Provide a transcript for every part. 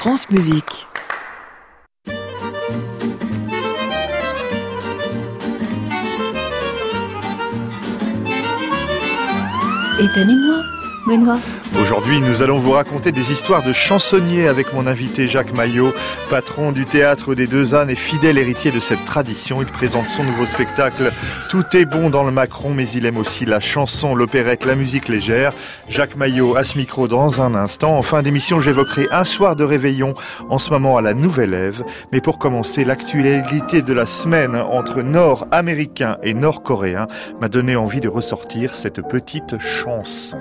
France Musique. Étonnez-moi, Benoît. Aujourd'hui, nous allons vous raconter des histoires de chansonniers avec mon invité Jacques Maillot, patron du Théâtre des Deux Ânes et fidèle héritier de cette tradition. Il présente son nouveau spectacle « Tout est bon dans le Macron », mais il aime aussi la chanson, l'opérette, la musique légère. Jacques Maillot à ce micro dans un instant. En fin d'émission, j'évoquerai un soir de réveillon, en ce moment à la Nouvelle Ève. Mais pour commencer, l'actualité de la semaine entre Nord-Américains et Nord-Coréens m'a donné envie de ressortir cette petite chanson.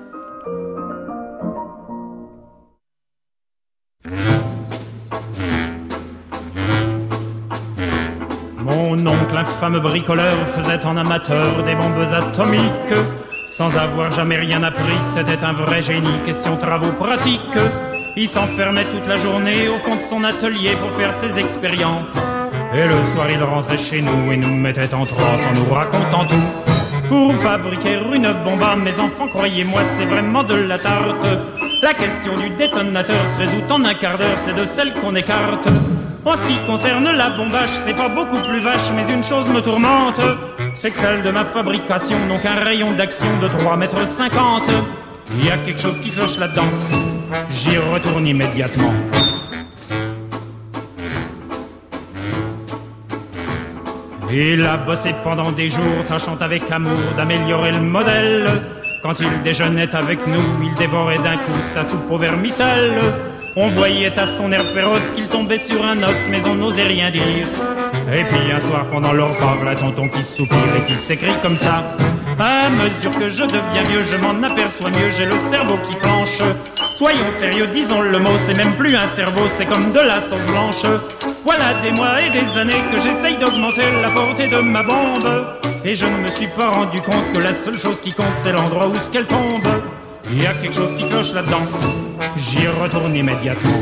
Mon oncle, infâme bricoleur, faisait en amateur des bombes atomiques. Sans avoir jamais rien appris, c'était un vrai génie, question travaux pratiques. Il s'enfermait toute la journée au fond de son atelier pour faire ses expériences. Et le soir, il rentrait chez nous et nous mettait en transe en nous racontant tout. Pour fabriquer une bombe, mes enfants, croyez-moi, c'est vraiment de la tarte. La question du détonateur se résout en un quart d'heure, c'est de celle qu'on écarte. En ce qui concerne la bombache, c'est pas beaucoup plus vache, mais une chose me tourmente, c'est que celle de ma fabrication n'ont qu'un rayon d'action de 3,50 mètres. Il y a quelque chose qui cloche là-dedans, j'y retourne immédiatement. Il a bossé pendant des jours, tâchant avec amour d'améliorer le modèle. Quand il déjeunait avec nous, il dévorait d'un coup sa soupe au vermicelle. On voyait à son air féroce qu'il tombait sur un os, mais on n'osait rien dire. Et puis un soir pendant le repas, voilà tonton qui soupire et qui s'écrie comme ça. À mesure que je deviens vieux, je m'en aperçois mieux, j'ai le cerveau qui flanche. Soyons sérieux, disons le mot, c'est même plus un cerveau, c'est comme de la sauce blanche. Voilà des mois et des années que j'essaye d'augmenter la portée de ma bombe. Et je ne me suis pas rendu compte que la seule chose qui compte, c'est l'endroit où qu'elle tombe. Il y a quelque chose qui cloche là-dedans, j'y retourne immédiatement.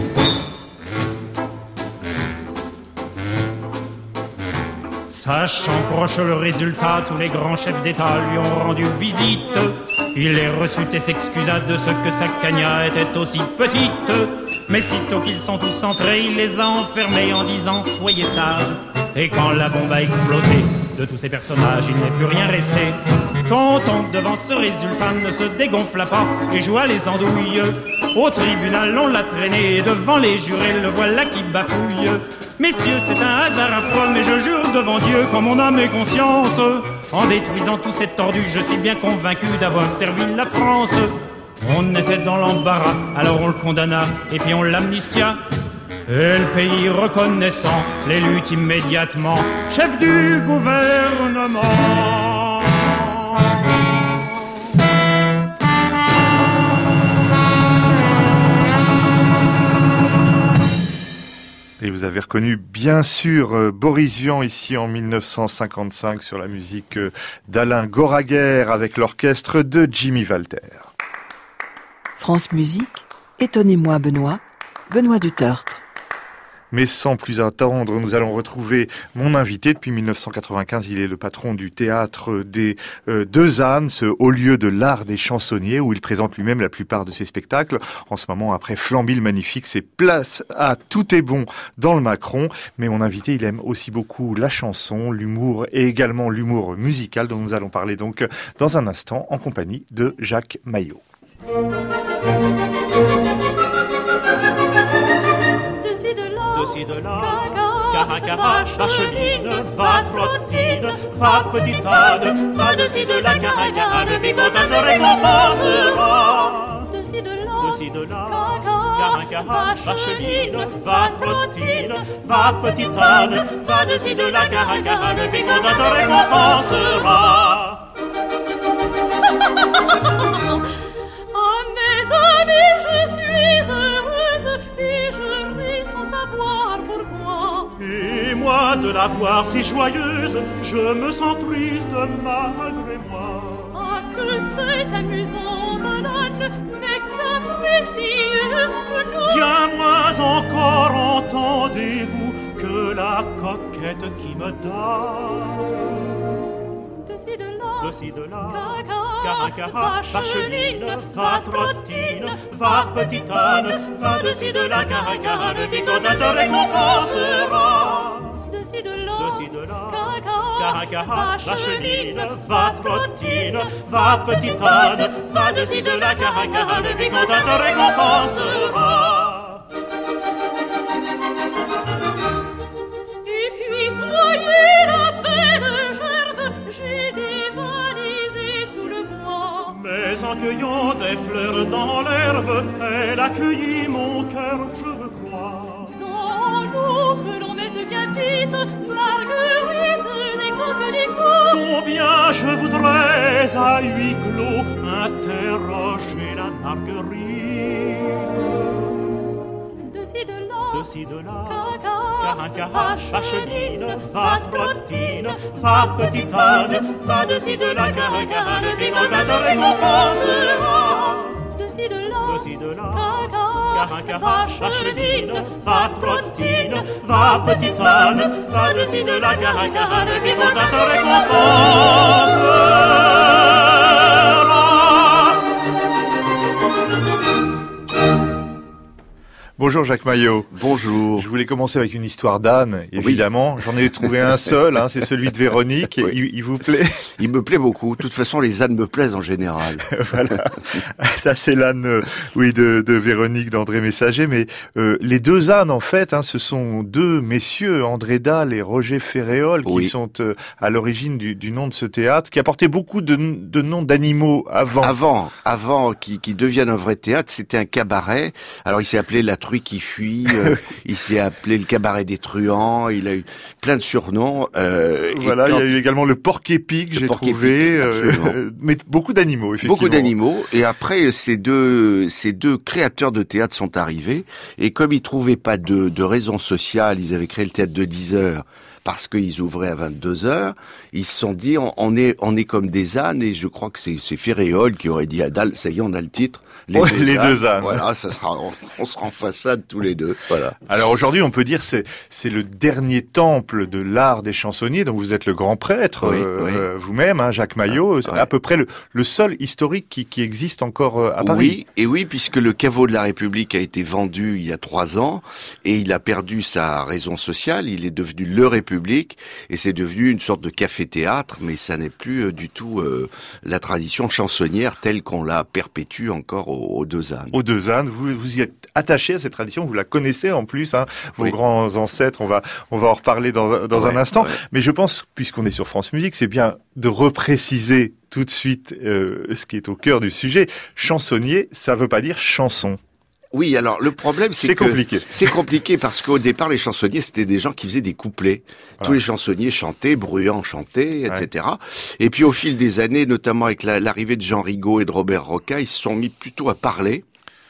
Sachant proche le résultat, tous les grands chefs d'État lui ont rendu visite. Il les reçut et s'excusa de ce que sa cagna était aussi petite. Mais sitôt qu'ils sont tous entrés, il les a enfermés en disant « Soyez sages ». Et quand la bombe a explosé, de tous ces personnages, il n'est plus rien resté. Tonton, devant ce résultat, ne se dégonfla pas et joua les andouilles. Au tribunal, on l'a traîné et devant les jurés, le voilà qui bafouille. Messieurs, c'est un hasard affreux, mais je jure devant Dieu, qu'en mon âme et conscience, en détruisant tous ces tordus, je suis bien convaincu d'avoir servi la France. On était dans l'embarras, alors on le condamna et puis on l'amnistia. Et le pays reconnaissant l'élut immédiatement chef du gouvernement. Et vous avez reconnu bien sûr Boris Vian ici en 1955 sur la musique d'Alain Goraguer avec l'orchestre de Jimmy Walter. France Musique, étonnez-moi Benoît Dutertre. Mais sans plus attendre, nous allons retrouver mon invité. Depuis 1995, il est le patron du Théâtre des Deux Ânes, ce haut lieu de l'art des chansonniers, où il présente lui-même la plupart de ses spectacles. En ce moment, après Flambille Magnifique, c'est place à Tout est bon dans le Macron. Mais mon invité, il aime aussi beaucoup la chanson, l'humour et également l'humour musical, dont nous allons parler donc dans un instant en compagnie de Jacques Maillot. De là, cara, va cheline, va trottine, va petite âne, va de là, cara, le bigotin te récompensera. De là, cara, va cheline, va trottine, va petite âne, va de là, cara, le bigotin te récompensera. Oh mes amis, je suis heureuse et je ris sans savoir pourquoi. Et moi de la voir si joyeuse, je me sens triste malgré moi. Ah que c'est amusant que l'âne n'est capricieuse que nous. Bien moins encore entendez-vous que la coquette qui me donne. De ci de là, de ci de là, caca. Caracara, vacheline, va trottine, va petite âne, va de ci de là, caracara, le bigotin te récompensera. De ci de là, Caracara, vacheline, va trottine, va petite âne, va de ci de là, caracara, le bigotin te récompensera. Et puis voyez la belle gerbe, j'ai dévalisé tout le bois. Mais en cueillant des fleurs dans l'herbe, elle a cueilli mon cœur, je crois. Dans l'eau que l'on mette bien vite, marguerites et coquelicots. Combien je voudrais à huis clos interroger la marguerite. De ci de là, Caracara, vacheline, va trottine, va petite âne, va de ci de là, caracara, le bigotin te récompensera. de ci de là, Caracara, vacheline, va trottine, va petite âne, va de ci de là, caracara, le bigotin te récompensera. Bonjour Jacques Maillot. Bonjour. Je voulais commencer avec une histoire d'âne, évidemment. Oui. J'en ai trouvé un seul, c'est celui de Véronique. Oui. Il vous plaît? Il me plaît beaucoup. De toute façon, les ânes me plaisent en général. Voilà. Ça, c'est l'âne, de Véronique, d'André Messager. Mais les deux ânes, en fait, ce sont deux messieurs, André Dalle et Roger Ferréol, qui sont à l'origine du nom de ce théâtre, qui a porté beaucoup de noms d'animaux avant. Avant qu'il devienne un vrai théâtre, c'était un cabaret. Alors, il s'est appelé La Truie qui fuit, il s'est appelé le cabaret des truands, il a eu plein de surnoms. Voilà, il y a eu également le porc-épic, j'ai trouvé, mais beaucoup d'animaux, effectivement. Beaucoup d'animaux, et après ces deux créateurs de théâtre sont arrivés, et comme ils trouvaient pas de raison sociale, ils avaient créé le théâtre de 10 heures, parce qu'ils ouvraient à 22 heures, ils se sont dit, on est comme des ânes, et je crois que c'est Ferréol qui aurait dit à Dalle, ça y est, on a le titre. Les deux ânes. Voilà, on sera en façade tous les deux. Voilà. Alors aujourd'hui, on peut dire c'est le dernier temple de l'art des chansonniers, dont vous êtes le grand prêtre, vous-même, Jacques Maillot. C'est à peu près le seul historique qui existe encore à Paris. Oui, puisque le caveau de la République a été vendu il y a 3 ans, et il a perdu sa raison sociale, il est devenu le République, et c'est devenu une sorte de café-théâtre, mais ça n'est plus du tout la tradition chansonnière telle qu'on la perpétue encore aux deux ânes. Aux deux ânes, vous y êtes attaché à cette tradition, vous la connaissez en plus, vos grands ancêtres, on va en reparler dans un instant. Mais je pense, puisqu'on est sur France Musique, c'est bien de repréciser tout de suite ce qui est au cœur du sujet. Chansonnier, ça veut pas dire chanson. Oui, alors le problème c'est que compliqué. C'est compliqué parce qu'au départ les chansonniers c'était des gens qui faisaient des couplets. Voilà. Tous les chansonniers chantaient, Bruant chantait, etc. Et puis au fil des années, notamment avec l'arrivée de Jean Rigaud et de Robert Roca, ils se sont mis plutôt à parler.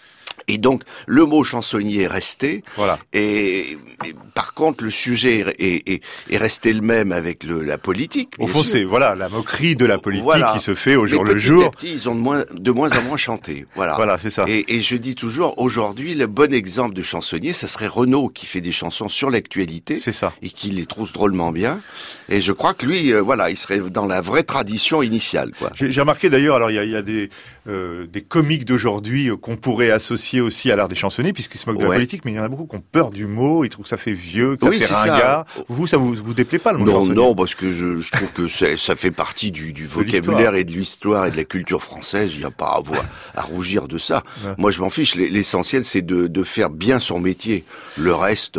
Et donc, le mot chansonnier est resté. Voilà. Et par contre, le sujet est resté le même avec la politique. Au fond, c'est la moquerie de la politique qui se fait au jour le jour. À petit, ils ont de moins en moins chanté. Voilà, c'est ça. Et je dis toujours, aujourd'hui, le bon exemple de chansonnier, ça serait Renaud qui fait des chansons sur l'actualité. C'est ça. Et qui les trouve drôlement bien. Et je crois que lui, il serait dans la vraie tradition initiale. Quoi. J'ai remarqué d'ailleurs, alors il y a des comiques d'aujourd'hui qu'on pourrait associer aussi à l'art des chansonniers, puisqu'ils se moquent de la politique, mais il y en a beaucoup qui ont peur du mot, ils trouvent que ça fait vieux, que ça fait ringard. Ça vous déplaît pas le mot chansonnier? Non, parce que je trouve que ça fait partie du vocabulaire et de l'histoire et de la culture française. Il n'y a pas à rougir de ça. Ouais. Moi, je m'en fiche. L'essentiel, c'est de faire bien son métier. Le reste,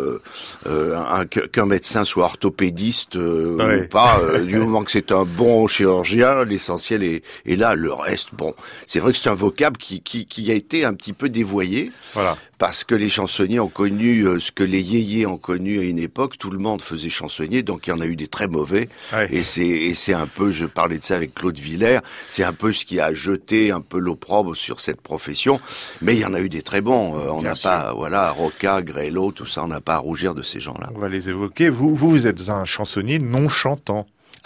qu'un médecin soit orthopédiste ou pas, du moment que c'est un bon chirurgien, l'essentiel est là. Le reste, bon, c'est vrai que c'est un vocable qui a été un petit peu dévoyé. Voilà. Parce que les chansonniers ont connu ce que les yéyés ont connu à une époque. Tout le monde faisait chansonnier, donc il y en a eu des très mauvais. Ouais. Et c'est un peu, je parlais de ça avec Claude Villers, c'est un peu ce qui a jeté un peu l'opprobre sur cette profession. Mais il y en a eu des très bons. On n'a pas, Roca, Grelot, tout ça, on n'a pas à rougir de ces gens-là. On va les évoquer. Vous êtes un chansonnier non chantant.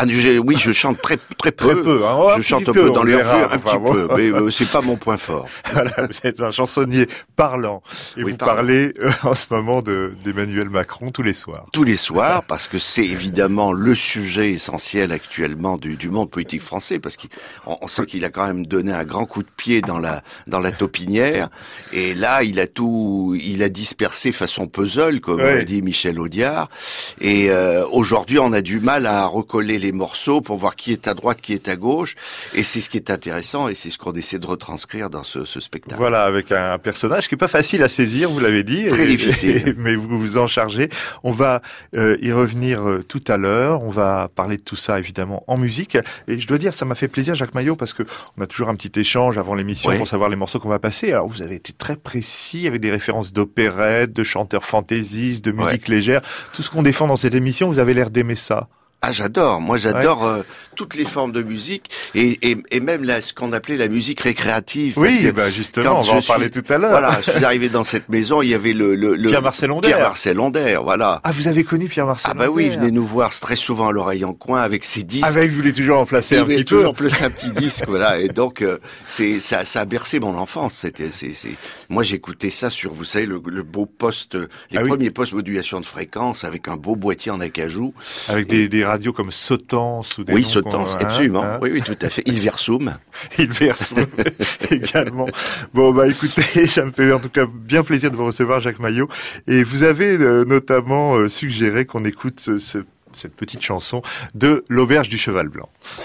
Oui, je chante très peu. Très peu, hein. Je chante un peu dans les revues, un petit peu, mais c'est pas mon point fort. Voilà, vous êtes un chansonnier parlant. Et vous parlez en ce moment d'Emmanuel Macron tous les soirs. Tous les soirs, parce que c'est évidemment le sujet essentiel actuellement du monde politique français, parce qu'on sent qu'il a quand même donné un grand coup de pied dans la taupinière. Et là, il a dispersé façon puzzle, comme a dit Michel Audiard. Et aujourd'hui, on a du mal à recoller les morceaux pour voir qui est à droite, qui est à gauche. Et c'est ce qui est intéressant, et c'est ce qu'on essaie de retranscrire dans ce spectacle. Voilà, avec un personnage qui est pas facile à saisir, vous l'avez dit. Très difficile. Mais vous vous en chargez. On va y revenir tout à l'heure. On va parler de tout ça, évidemment, en musique. Et je dois dire, ça m'a fait plaisir, Jacques Maillot, parce que on a toujours un petit échange avant l'émission pour savoir les morceaux qu'on va passer. Alors, vous avez été très précis avec des références d'opérette, de chanteurs fantaisistes, de musique légère. Tout ce qu'on défend dans cette émission, vous avez l'air d'aimer ça. Ah, j'adore. Moi, j'adore toutes les formes de musique et même ce qu'on appelait la musique récréative. Oui, justement, on va en parler tout à l'heure. Voilà, je suis arrivé dans cette maison, il y avait le Pierre-Marcel Ondaire. Pierre-Marcel Ondaire, voilà. Ah, vous avez connu Pierre-Marcel Ondaire? Ah bah oui, il venait nous voir très souvent à l'oreille en coin avec ses disques. Ah bah, il voulait toujours en placer un petit peu. Il voulait toujours placer un petit disque, voilà. Et donc, ça a bercé mon enfance. Moi, j'écoutais ça sur, vous savez, le beau poste, les premiers postes modulation de fréquence avec un beau boîtier en acajou. Avec des radios comme Sotance ou des Oui, Sotance, absolument. Oui, tout à fait. Ilversum. Ilversum, également. Bon, bah, écoutez, ça me fait en tout cas bien plaisir de vous recevoir, Jacques Maillot. Et vous avez notamment suggéré qu'on écoute cette petite chanson de l'Auberge du Cheval Blanc.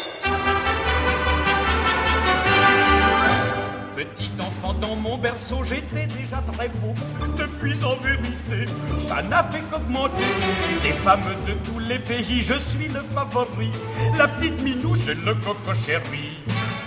Petit enfant dans mon berceau, j'étais déjà très beau. Depuis en vérité, ça n'a fait qu'augmenter. Des femmes de tous les pays, je suis le favori. La petite minouche et le coco chéri.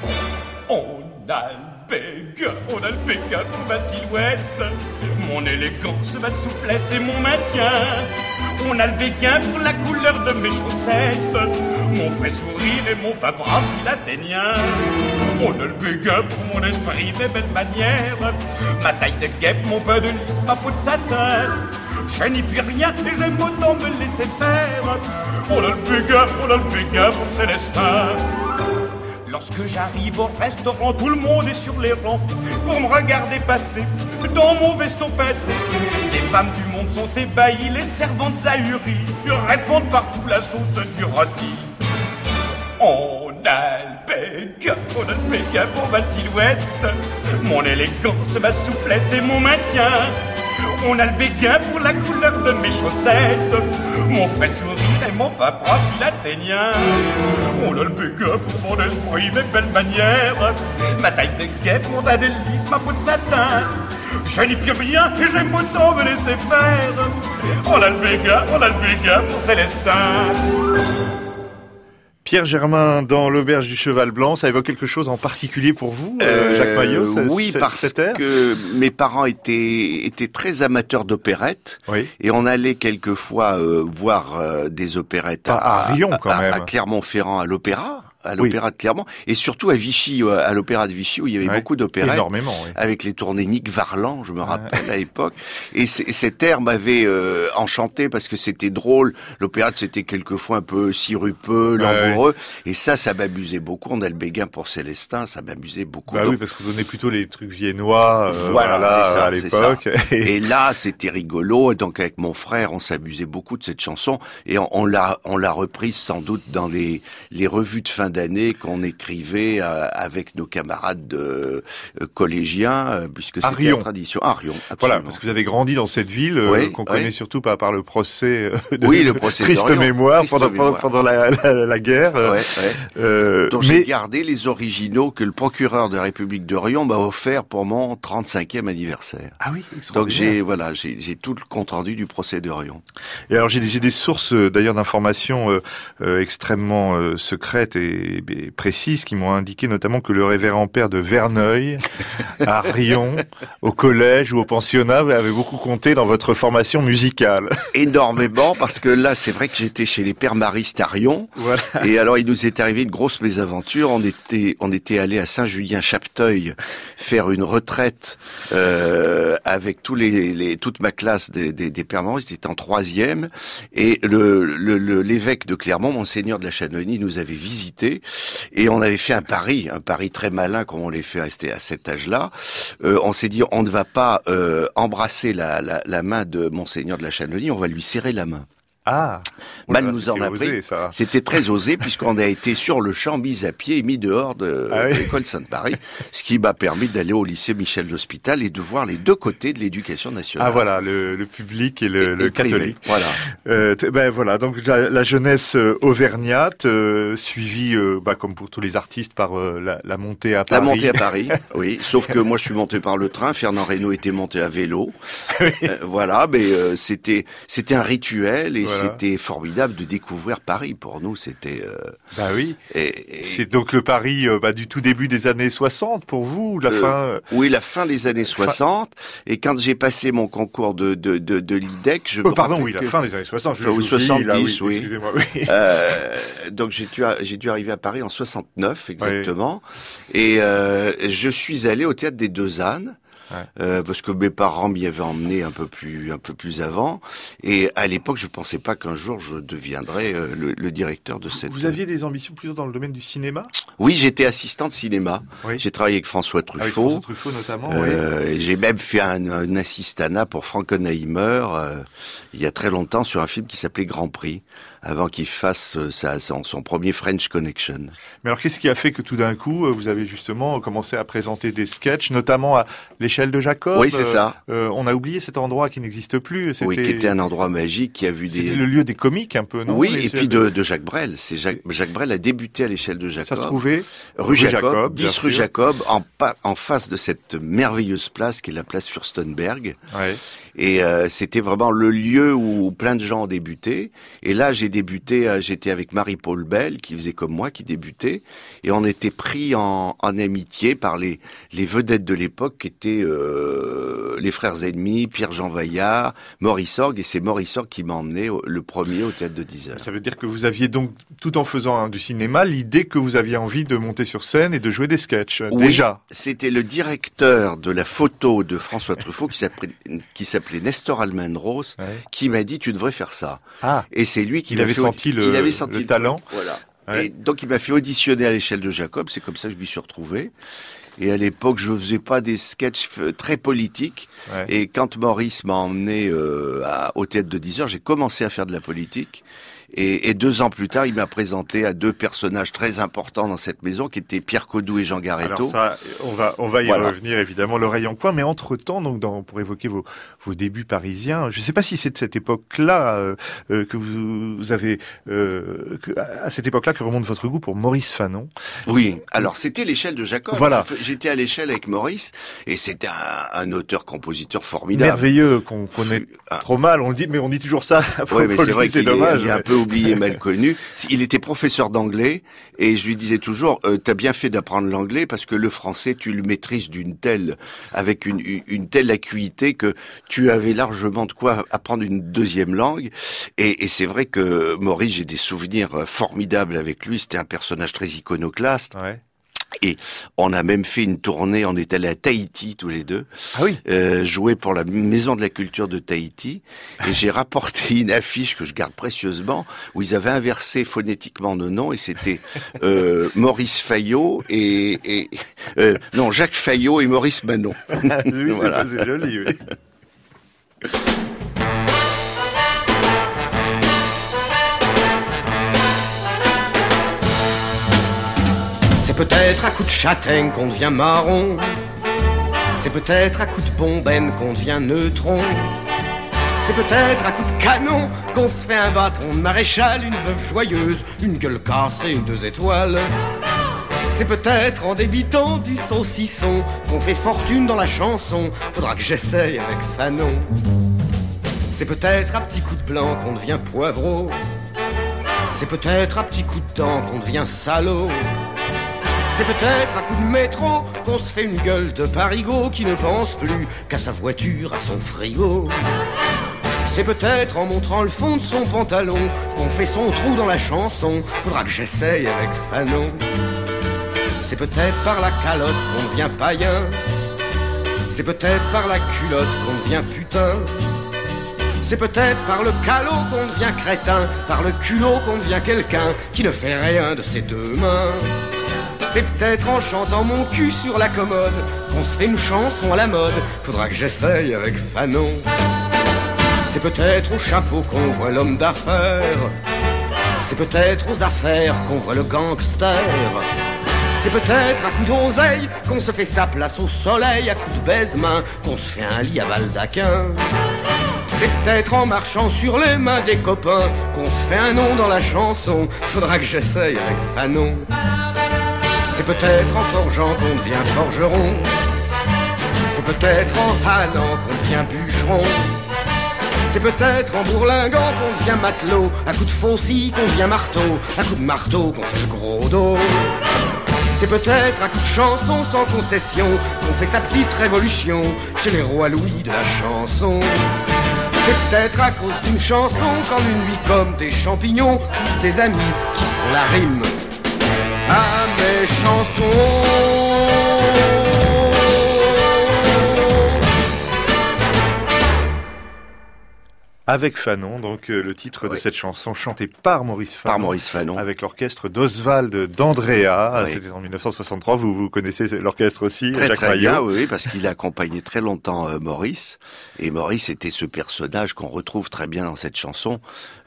On a le béguin pour ma silhouette, mon élégance, ma souplesse et mon maintien. On a le béguin pour la couleur de mes chaussettes, mon frais sourire et mon fin brave athénien. On a le béguin pour mon esprit, mes belles manières, ma taille de guêpe, mon pain de lys, ma peau de satin. Je n'y puis rien et j'aime autant me laisser faire. On a le béguin pour Célestin. Lorsque j'arrive au restaurant, tout le monde est sur les rangs pour me regarder passer dans mon veston pincé. Les femmes du monde sont ébahies, les servantes ahuries répondent partout la sauce du rôti. On a le béguin pour ma silhouette, mon élégance, ma souplesse et mon maintien. On a le béguin pour la couleur de mes chaussettes, mon frais sourire et mon fin profil athénien. On a le béguin pour mon esprit, mes belles manières, ma taille de guêpe, mon teint de lys, ma peau de satin. Je n'y puis rien et j'aime autant me laisser faire. On a le béguin pour Célestin. Pierre Germain dans l'Auberge du Cheval Blanc, ça évoque quelque chose en particulier pour vous, Jacques Maillot? Oui, parce que mes parents étaient très amateurs d'opérettes, et on allait quelquefois voir des opérettes à Riom quand même, à Clermont-Ferrand, à l'opéra de Clermont, et surtout à Vichy, à l'opéra de Vichy, où il y avait beaucoup d'opérettes. Énormément, avec les tournées Nick Varland, je me rappelle à l'époque. Et cet air m'avait enchanté parce que c'était drôle. L'opérette, c'était quelquefois un peu sirupeux, langoureux. Et ça m'amusait beaucoup. On a le béguin pour Célestin, ça m'amusait beaucoup. Bah oui, parce qu'on donnait plutôt les trucs viennois, à l'époque. Et là, c'était rigolo. Donc avec mon frère, on s'amusait beaucoup de cette chanson. Et on l'a reprise sans doute dans les revues de fin d'année qu'on écrivait avec nos camarades collégiens, puisque c'était la tradition. À Riom, absolument. Voilà, parce que vous avez grandi dans cette ville qu'on connaît surtout par le procès le procès triste mémoire pendant la guerre. Donc j'ai gardé les originaux que le procureur de la République de Riom m'a offert pour mon 35e anniversaire. Ah oui, extraordinaire. Donc j'ai tout le compte rendu du procès de Riom. Et alors j'ai des sources d'ailleurs d'informations extrêmement secrètes et assez précises qui m'ont indiqué notamment que le révérend père de Verneuil, à Rion, au collège ou au pensionnat, avait beaucoup compté dans votre formation musicale. Énormément, parce que là, c'est vrai que j'étais chez les pères maristes à Rion. Voilà. Et alors, il nous est arrivé une grosse mésaventure. On était allé à Saint-Julien-Chapteuil faire une retraite avec toute ma classe des pères maristes. C'était en 3e. Et l'évêque de Clermont, Monseigneur de la Chanonie, nous avait visité et on avait fait un pari très malin comme on les fait rester à cet âge-là. On s'est dit, on ne va pas embrasser la main de Monseigneur de la Chanonie, on va lui serrer la main. Ah, mal nous en a pris. C'était très osé puisqu'on a été sur le champ mis à pied et mis dehors de l'école Sainte-Marie, ce qui m'a permis d'aller au lycée Michel d'Hospital et de voir les deux côtés de l'éducation nationale. Ah voilà, le public et le catholique. Voilà. Voilà, donc la jeunesse auvergnate suivie, comme pour tous les artistes, par la montée à Paris. La montée à Paris, oui. Sauf que moi je suis monté par le train. Fernand Reynaud était monté à vélo. Voilà, mais c'était un rituel et c'était formidable de découvrir Paris. Pour nous, c'était... oui. C'est donc le Paris du tout début des années 60 pour vous, la fin... Oui, la fin des années 60. Et quand j'ai passé mon concours de l'IDEC, je me la fin des années 60. Ou 70, oui. Excusez-moi, oui. Donc j'ai dû arriver à Paris en 69, exactement. Oui. Et je suis allé au Théâtre des Deux Ânes. Parce que mes parents m'y avaient emmené un peu plus avant, et à l'époque je pensais pas qu'un jour je deviendrais le directeur de cette... Vous aviez des ambitions plutôt dans le domaine du cinéma? Oui, j'étais assistant de cinéma. Oui. J'ai travaillé avec François Truffaut. Avec François Truffaut notamment. J'ai même fait un assistanat pour Frankenheimer il y a très longtemps sur un film qui s'appelait Grand Prix, avant qu'il fasse son premier French Connection. Mais alors qu'est-ce qui a fait que tout d'un coup vous avez justement commencé à présenter des sketchs, notamment à l'échelle de Jacob? Oui, c'est ça. On a oublié cet endroit qui n'existe plus. Oui, qui était un endroit magique, qui a vu C'était le lieu des comiques un peu, non? Oui, et puis de Jacques Brel. Jacques Brel a débuté à l'échelle de Jacob. Ça se trouvait rue Jacob, 10 rue Jacob, en face de cette merveilleuse place qui est la place Fürstenberg. Ouais. Et c'était vraiment le lieu où plein de gens ont débuté. Et là, j'étais avec Marie-Paul Bell, qui faisait comme moi, qui débutait. Et on était pris en amitié par les vedettes de l'époque, qui étaient les frères ennemis, Pierre-Jean Vaillard, Maurice Orgue. Et c'est Maurice Orgue qui m'a emmené le premier au Théâtre de 10 heures. Ça veut dire que vous aviez donc, tout en faisant du cinéma, l'idée que vous aviez envie de monter sur scène et de jouer des sketchs, déjà. C'était le directeur de la photo de François Truffaut, qui s'appelait Nestor Almendros, qui m'a dit tu devrais faire ça. Ah. Et c'est lui qui avait senti le talent. Voilà. Ouais. Et donc il m'a fait auditionner à l'échelle de Jacob, c'est comme ça que je m'y suis retrouvé. Et à l'époque, je ne faisais pas des sketchs très politiques. Ouais. Et quand Maurice m'a emmené au Théâtre de 10 heures, j'ai commencé à faire de la politique. Et 2 ans plus tard, il m'a présenté à 2 personnages très importants dans cette maison, qui étaient Pierre Codou et Jean Garetto. Alors ça, on va y revenir évidemment, l'oreille en coin. Mais entre-temps, donc pour évoquer vos débuts parisiens, je ne sais pas si c'est de cette époque-là que vous avez, à cette époque-là que remonte votre goût pour Maurice Fanon. Oui. Alors c'était l'échelle de Jacob. Voilà. J'étais à l'échelle avec Maurice, et c'était un auteur-compositeur formidable, merveilleux, qu'on connaît trop mal. On le dit, mais on dit toujours ça. Oui, mais c'est vrai c'est dommage. Il est un peu oublié, mal connu. Il était professeur d'anglais, et je lui disais toujours, t'as bien fait d'apprendre l'anglais, parce que le français, tu le maîtrises avec une telle acuité que tu avais largement de quoi apprendre une deuxième langue. Et c'est vrai que Maurice, j'ai des souvenirs formidables avec lui. C'était un personnage très iconoclaste. Ouais. Et on a même fait une tournée, on est allé à Tahiti tous les deux, jouer pour la Maison de la Culture de Tahiti, et j'ai rapporté une affiche que je garde précieusement, où ils avaient inversé phonétiquement nos noms, et c'était Maurice Fayot Jacques Fayot et Maurice Manon. Oui, voilà. C'est joli, oui. C'est peut-être à coup de châtaigne qu'on devient marron. C'est peut-être à coup de bombaine qu'on devient neutron. C'est peut-être à coup de canon qu'on se fait un bâton de maréchal, une veuve joyeuse, une gueule cassée, une 2 étoiles. C'est peut-être en débitant du saucisson qu'on fait fortune dans la chanson. Faudra que j'essaye avec Fanon. C'est peut-être à petits coups de blanc qu'on devient poivreau. C'est peut-être à petits coups de dent qu'on devient salaud. C'est peut-être à coups de métro qu'on se fait une gueule de parigot qui ne pense plus qu'à sa voiture, à son frigo. C'est peut-être en montrant le fond de son pantalon qu'on fait son trou dans la chanson. Faudra que j'essaye avec Fanon. C'est peut-être par la calotte qu'on devient païen. C'est peut-être par la culotte qu'on devient putain. C'est peut-être par le calot qu'on devient crétin. Par le culot qu'on devient quelqu'un qui ne fait rien de ses deux mains. C'est peut-être en chantant mon cul sur la commode qu'on se fait une chanson à la mode. Faudra que j'essaye avec Fanon. C'est peut-être au chapeau qu'on voit l'homme d'affaires. C'est peut-être aux affaires qu'on voit le gangster. C'est peut-être à coups d'oseille qu'on se fait sa place au soleil. À coups de baise-main qu'on se fait un lit à baldaquin. C'est peut-être en marchant sur les mains des copains qu'on se fait un nom dans la chanson. Faudra que j'essaye avec Fanon. C'est peut-être en forgeant qu'on devient forgeron. C'est peut-être en hannant qu'on devient bûcheron. C'est peut-être en bourlinguant qu'on devient matelot. À coups de faucille qu'on devient marteau. À coups de marteau qu'on fait le gros dos. C'est peut-être à coups de chanson sans concession qu'on fait sa petite révolution chez les rois Louis de la chanson. C'est peut-être à cause d'une chanson qu'en une nuit comme des champignons poussent des amis qui font la rime à mes chansons. Avec Fanon, donc le titre de cette chanson chantée par Maurice Fanon, avec l'orchestre d'Oswald d'Andrea. Oui. C'était en 1963. Vous connaissez l'orchestre aussi, très, Jacques très Maillot. Bien, oui, parce qu'il a accompagné très longtemps Maurice. Et Maurice était ce personnage qu'on retrouve très bien dans cette chanson,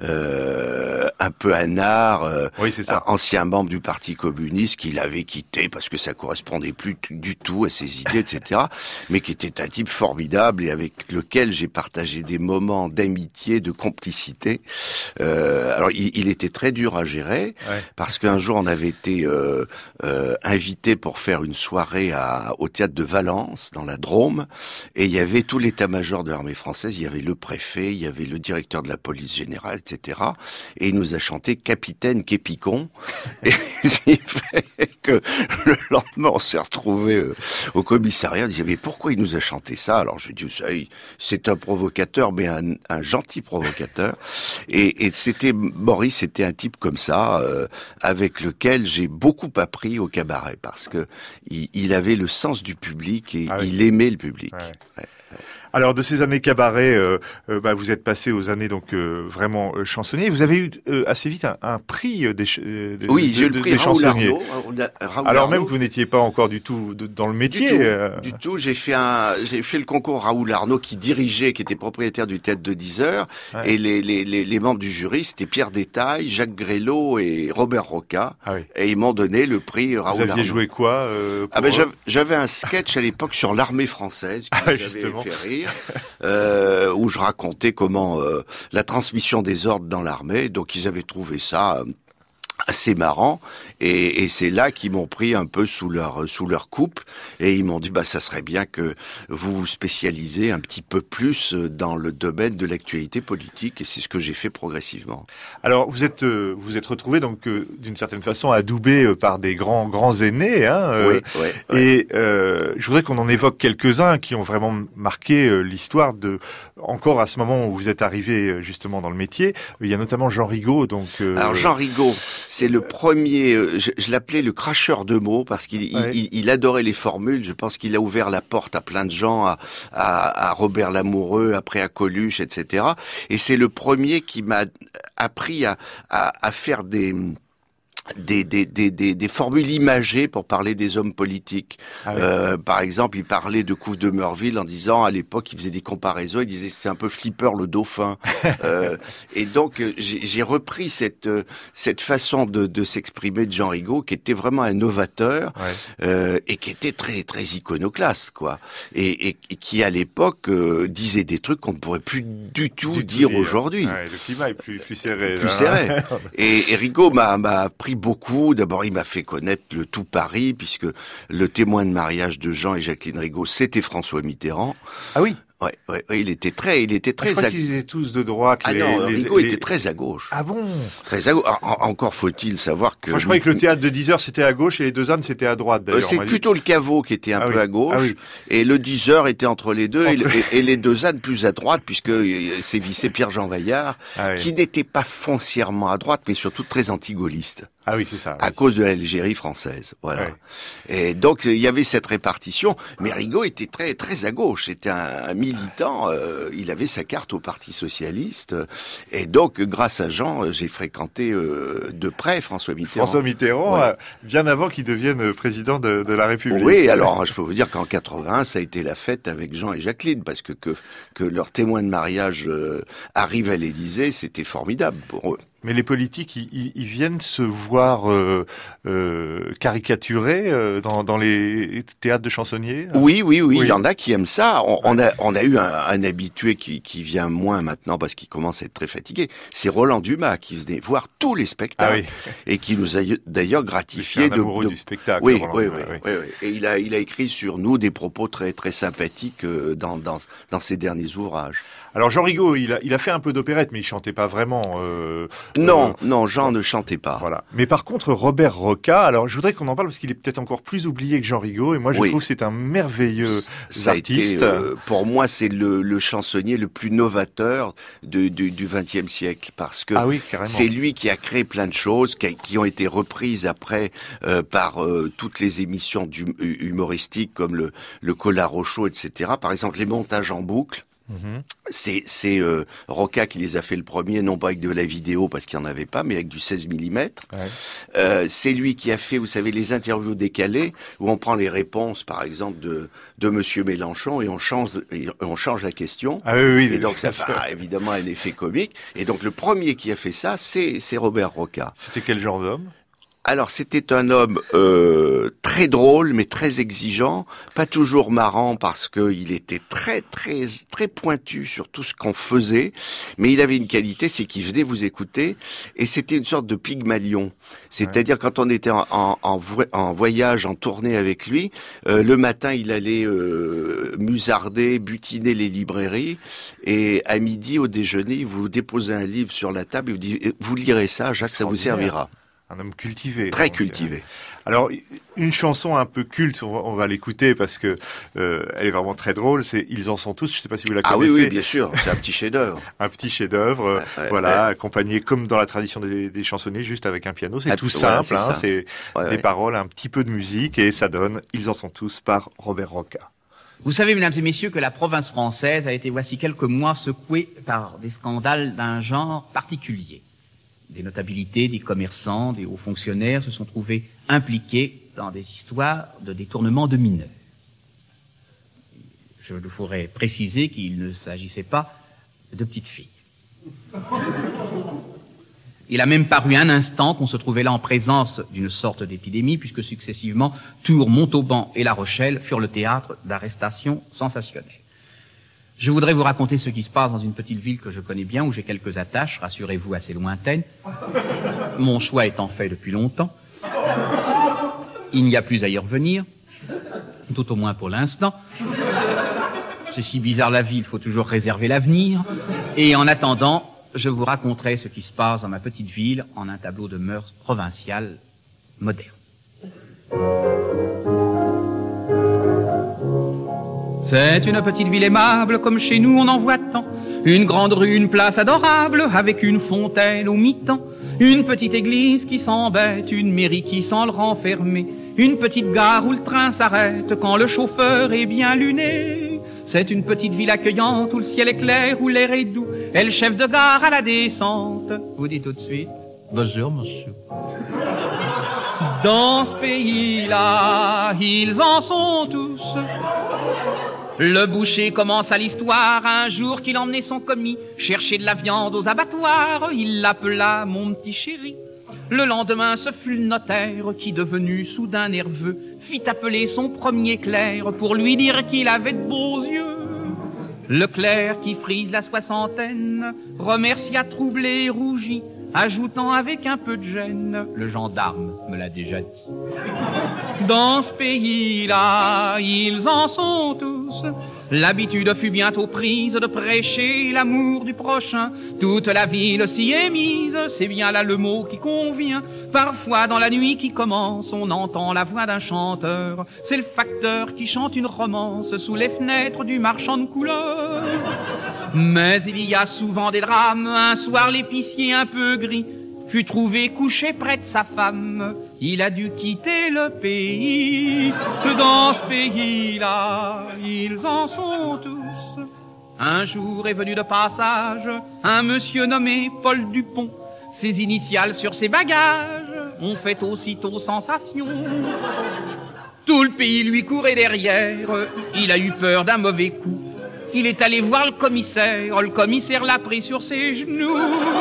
un peu anard, ancien membre du Parti communiste qu'il avait quitté parce que ça correspondait plus du tout à ses idées, etc. Mais qui était un type formidable et avec lequel j'ai partagé des moments d'amitié, de complicité. Alors, il était très dur à gérer parce qu'un jour, on avait été invité pour faire une soirée au théâtre de Valence, dans la Drôme, et il y avait tout l'état-major de l'armée française, il y avait le préfet, il y avait le directeur de la police générale, etc. Et il nous a chanté Capitaine Képicon. Et c'est fait que le lendemain, on s'est retrouvés au commissariat, on disait, mais pourquoi il nous a chanté ça? Alors, je dis, c'est un provocateur, mais un gentil provocateur. Et Maurice, c'était un type comme ça, avec lequel j'ai beaucoup appris au cabaret, parce que il avait le sens du public et il aimait le public. Ouais. Alors, de ces années cabaret, vous êtes passé aux années donc vraiment chansonnier. Vous avez eu assez vite un prix des j'ai eu le prix Raoul chansonniers. Raoul Alors Arnaud. même que vous n'étiez pas encore du tout dans le métier. Du tout. J'ai fait le concours Raoul Arnaud qui était propriétaire du théâtre de 10 heures. Ouais. Et les membres du jury, c'était Pierre Détail, Jacques Grélot et Robert Roca. Ah oui. Et ils m'ont donné le prix Raoul Arnaud. Vous aviez joué quoi j'avais un sketch à l'époque sur l'armée française qui m'avait fait rire. Où je racontais comment la transmission des ordres dans l'armée, donc ils avaient trouvé ça assez marrant, et c'est là qu'ils m'ont pris un peu sous leur coupe, et ils m'ont dit ça serait bien que vous vous spécialisez un petit peu plus dans le domaine de l'actualité politique, et c'est ce que j'ai fait progressivement. Alors vous êtes retrouvé donc d'une certaine façon adoubé par des grands aînés, hein. Oui. Et je voudrais qu'on en évoque quelques-uns qui ont vraiment marqué l'histoire encore à ce moment où vous êtes arrivé justement dans le métier. Il y a notamment Jean Rigaud, donc. Alors Jean Rigaud, c'est le premier. Je l'appelais le cracheur de mots parce qu'il adorait les formules. Je pense qu'il a ouvert la porte à plein de gens, à Robert Lamoureux, après à Coluche, etc. Et c'est le premier qui m'a appris à faire des formules imagées pour parler des hommes politiques. Par exemple, il parlait de Couve de Meurville en disant, à l'époque, il faisait des comparaisons, il disait c'était un peu Flipper le dauphin. Et donc, j'ai repris cette façon de s'exprimer de Jean Rigaud, qui était vraiment un novateur, et qui était très, très iconoclaste, quoi. Et qui, à l'époque, disait des trucs qu'on ne pourrait plus du tout dire aujourd'hui. Le climat est plus serré. Plus serré. Et Rigaud m'a appris beaucoup. D'abord, il m'a fait connaître le tout Paris, puisque le témoin de mariage de Jean et Jacqueline Rigaud, c'était François Mitterrand. Ah oui. Ouais, il était très je crois qu'ils étaient tous de droite. Rigaud était très à gauche. Ah bon? Très à gauche. Encore faut-il savoir que... Moi, je croyais que le théâtre de 10 heures, c'était à gauche et les 2 ânes, c'était à droite, d'ailleurs. C'est plutôt le caveau qui était un peu à gauche, et le 10 heures était entre les deux, et les 2 ânes plus à droite, puisque sévissait Pierre-Jean Vaillard, qui n'était pas foncièrement à droite, mais surtout très anti-gaulliste. Ah oui, c'est ça. À cause de l'Algérie française, voilà. Ouais. Et donc il y avait cette répartition, mais Rigaud était très très à gauche. C'était un militant. Il avait sa carte au Parti socialiste, et donc grâce à Jean, j'ai fréquenté de près François Mitterrand. François Mitterrand, bien avant qu'il devienne président de la République. Oui, alors je peux vous dire qu'en 80, ça a été la fête avec Jean et Jacqueline, parce que leur témoin de mariage arrive à l'Élysée, c'était formidable pour eux. Mais les politiques, ils viennent se voir caricaturés dans les théâtres de chansonniers. Oui, il y en a qui aiment ça. On a eu un habitué qui vient moins maintenant parce qu'il commence à être très fatigué. C'est Roland Dumas qui venait voir tous les spectacles et qui nous a d'ailleurs gratifié de amoureux du spectacle. Oui. Et il a écrit sur nous des propos très très sympathiques dans ses derniers ouvrages. Alors Jean Rigaud, il a fait un peu d'opérette, mais il chantait pas vraiment. Non, Jean ne chantait pas. Voilà. Mais par contre, Robert Roca, alors je voudrais qu'on en parle parce qu'il est peut-être encore plus oublié que Jean Rigaud, et moi je trouve que c'est un merveilleux artiste. Pour moi, c'est le chansonnier le plus novateur du XXe siècle, parce que c'est lui qui a créé plein de choses qui ont été reprises après par toutes les émissions humoristiques comme le Collard Show, etc. Par exemple, les montages en boucle. C'est Roca qui les a fait le premier, non pas avec de la vidéo parce qu'il n'y en avait pas, mais avec du 16 mm. C'est lui qui a fait, vous savez, les interviews décalées où on prend les réponses, par exemple, de Monsieur Mélenchon et on change la question. Et donc ça fait évidemment un effet comique. Et donc le premier qui a fait ça, c'est Robert Roca. C'était quel genre d'homme ? Alors c'était un homme très drôle mais très exigeant, pas toujours marrant parce que il était très très très pointu sur tout ce qu'on faisait, mais il avait une qualité, c'est qu'il venait vous écouter et c'était une sorte de Pygmalion. C'est-à-dire quand on était en voyage, en tournée avec lui, le matin il allait musarder, butiner les librairies et à midi au déjeuner il vous déposait un livre sur la table et vous dit vous lirez ça, Jacques, ça vous servira. Un homme cultivé. Très cultivé. Alors, une chanson un peu culte, on va l'écouter parce que elle est vraiment très drôle, c'est Ils en sont tous, je ne sais pas si vous la connaissez. Ah oui, bien sûr, c'est un petit chef-d'œuvre. Un petit chef-d'œuvre, accompagné comme dans la tradition des chansonniers, juste avec un piano. C'est tout simple, c'est des paroles, un petit peu de musique et ça donne Ils en sont tous par Robert Roca. Vous savez, mesdames et messieurs, que la province française a été voici quelques mois secouée par des scandales d'un genre particulier. Des notabilités, des commerçants, des hauts fonctionnaires se sont trouvés impliqués dans des histoires de détournement de mineurs. Je voudrais préciser qu'il ne s'agissait pas de petites filles. Il a même paru un instant qu'on se trouvait là en présence d'une sorte d'épidémie, puisque successivement, Tours, Montauban et La Rochelle furent le théâtre d'arrestations sensationnelles. Je voudrais vous raconter ce qui se passe dans une petite ville que je connais bien, où j'ai quelques attaches, rassurez-vous, assez lointaines. Mon choix étant fait depuis longtemps. Il n'y a plus à y revenir, tout au moins pour l'instant. C'est si bizarre la vie, il faut toujours réserver l'avenir. Et en attendant, je vous raconterai ce qui se passe dans ma petite ville en un tableau de mœurs provinciales moderne. C'est une petite ville aimable, comme chez nous on en voit tant. Une grande rue, une place adorable, avec une fontaine au mi-temps. Une petite église qui s'embête, une mairie qui sent le renfermer. Une petite gare où le train s'arrête quand le chauffeur est bien luné. C'est une petite ville accueillante où le ciel est clair, où l'air est doux. Et le chef de gare à la descente vous dit tout de suite « Bonjour, monsieur ». Dans ce pays-là, ils en sont tous. Le boucher commence à l'histoire, un jour qu'il emmenait son commis chercher de la viande aux abattoirs, il l'appela mon petit chéri. Le lendemain, ce fut le notaire qui, devenu soudain nerveux, fit appeler son premier clerc pour lui dire qu'il avait de beaux yeux. Le clerc qui frise la soixantaine remercia troublé et rougi, ajoutant avec un peu de gêne, le gendarme me l'a déjà dit. Dans ce pays-là, ils en sont tous. tous. L'habitude fut bientôt prise de prêcher l'amour du prochain. Toute la ville s'y est mise, c'est bien là le mot qui convient. Parfois dans la nuit qui commence, on entend la voix d'un chanteur. C'est le facteur qui chante une romance sous les fenêtres du marchand de couleurs. Mais il y a souvent des drames. Un soir l'épicier un peu gris fut trouvé couché près de sa femme. Il a dû quitter le pays. Dans ce pays-là, ils en sont tous. Un jour est venu de passage un monsieur nommé Paul Dupont. Ses initiales sur ses bagages ont fait aussitôt sensation. Tout le pays lui courait derrière. Il a eu peur d'un mauvais coup. Il est allé voir le commissaire l'a pris sur ses genoux.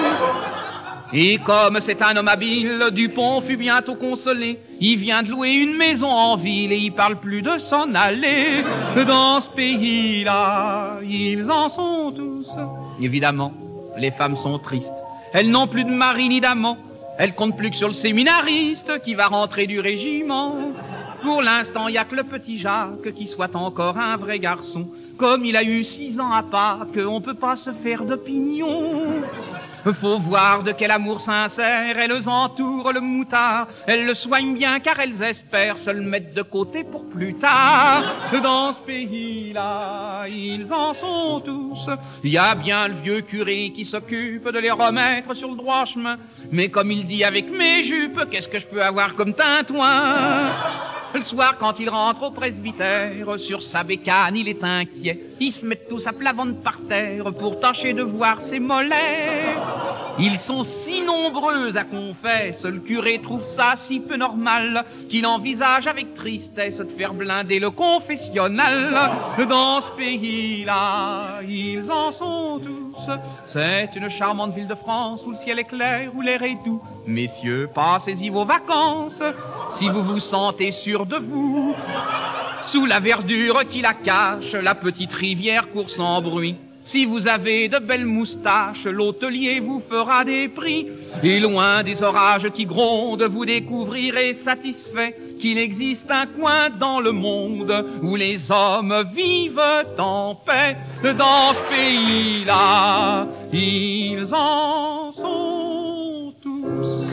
Et comme c'est un homme habile, Dupont fut bientôt consolé. Il vient de louer une maison en ville et il parle plus de s'en aller. Dans ce pays-là, ils en sont tous. Évidemment, les femmes sont tristes. Elles n'ont plus de mari ni d'amant. Elles comptent plus que sur le séminariste qui va rentrer du régiment. Pour l'instant, il n'y a que le petit Jacques qui soit encore un vrai garçon. Comme il a eu 6 ans à Pâques, on peut pas se faire d'opinion. Faut voir de quel amour sincère elles entourent le moutard. Elles le soignent bien car elles espèrent se le mettre de côté pour plus tard. Dans ce pays-là, ils en sont tous. Il y a bien le vieux curé qui s'occupe de les remettre sur le droit chemin. Mais comme il dit avec mes jupes, qu'est-ce que je peux avoir comme tintouin? Le soir, quand il rentre au presbytère, sur sa bécane, il est inquiet. Ils se mettent tous à plat ventre par terre pour tâcher de voir ses mollets. Ils sont si nombreux à confesse, le curé trouve ça si peu normal qu'il envisage avec tristesse de faire blinder le confessionnal. Dans ce pays-là, ils en sont tous. C'est une charmante ville de France où le ciel est clair, où l'air est doux. Messieurs, passez-y vos vacances, si vous vous sentez sûrs de vous. Sous la verdure qui la cache, la petite rivière court sans bruit. Si vous avez de belles moustaches, l'hôtelier vous fera des prix. Et loin des orages qui grondent, vous découvrirez satisfait qu'il existe un coin dans le monde où les hommes vivent en paix. Dans ce pays-là, ils en sont tous.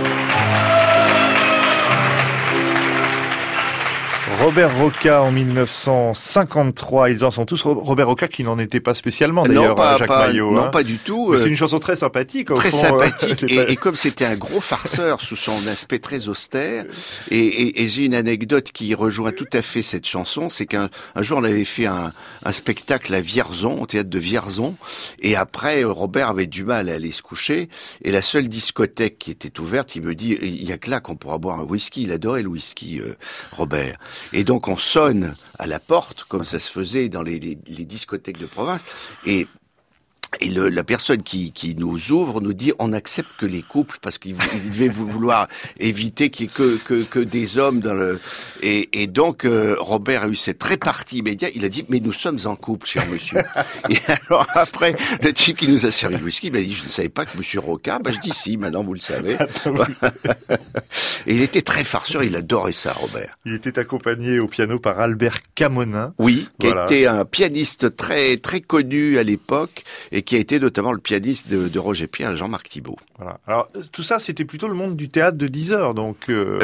Robert Roca en 1953, ils en sont tous. Robert Roca qui n'en était pas spécialement d'ailleurs, Jacques Maillot. Non, pas du tout. Mais c'est une chanson très sympathique. Très sympathique. Et comme c'était un gros farceur sous son aspect très austère, et j'ai une anecdote qui rejoint tout à fait cette chanson, c'est qu'un jour on avait fait un spectacle à Vierzon, au théâtre de Vierzon, et après Robert avait du mal à aller se coucher, et la seule discothèque qui était ouverte, il me dit, il y a que là qu'on pourra boire un whisky. Il adorait le whisky, Robert. Et donc on sonne à la porte, comme ça se faisait dans les discothèques de province, et la personne qui nous ouvre nous dit on accepte que les couples parce qu'il devait vouloir éviter qu'il y ait que des hommes dans le et donc Robert a eu cette répartie immédiate. Il a dit mais nous sommes en couple, cher monsieur. Et alors après le type qui nous a servi le whisky m'a dit je ne savais pas que monsieur Roca. Je dis si, maintenant vous le savez. Et il était très farceur, il adorait ça, Robert. Il était accompagné au piano par Albert Camonin. Oui, qui était un pianiste très très connu à l'époque et qui a été notamment le pianiste de Roger Pierre et Jean-Marc Thibault. Voilà. Alors tout ça, c'était plutôt le monde du théâtre de 10 heures, donc.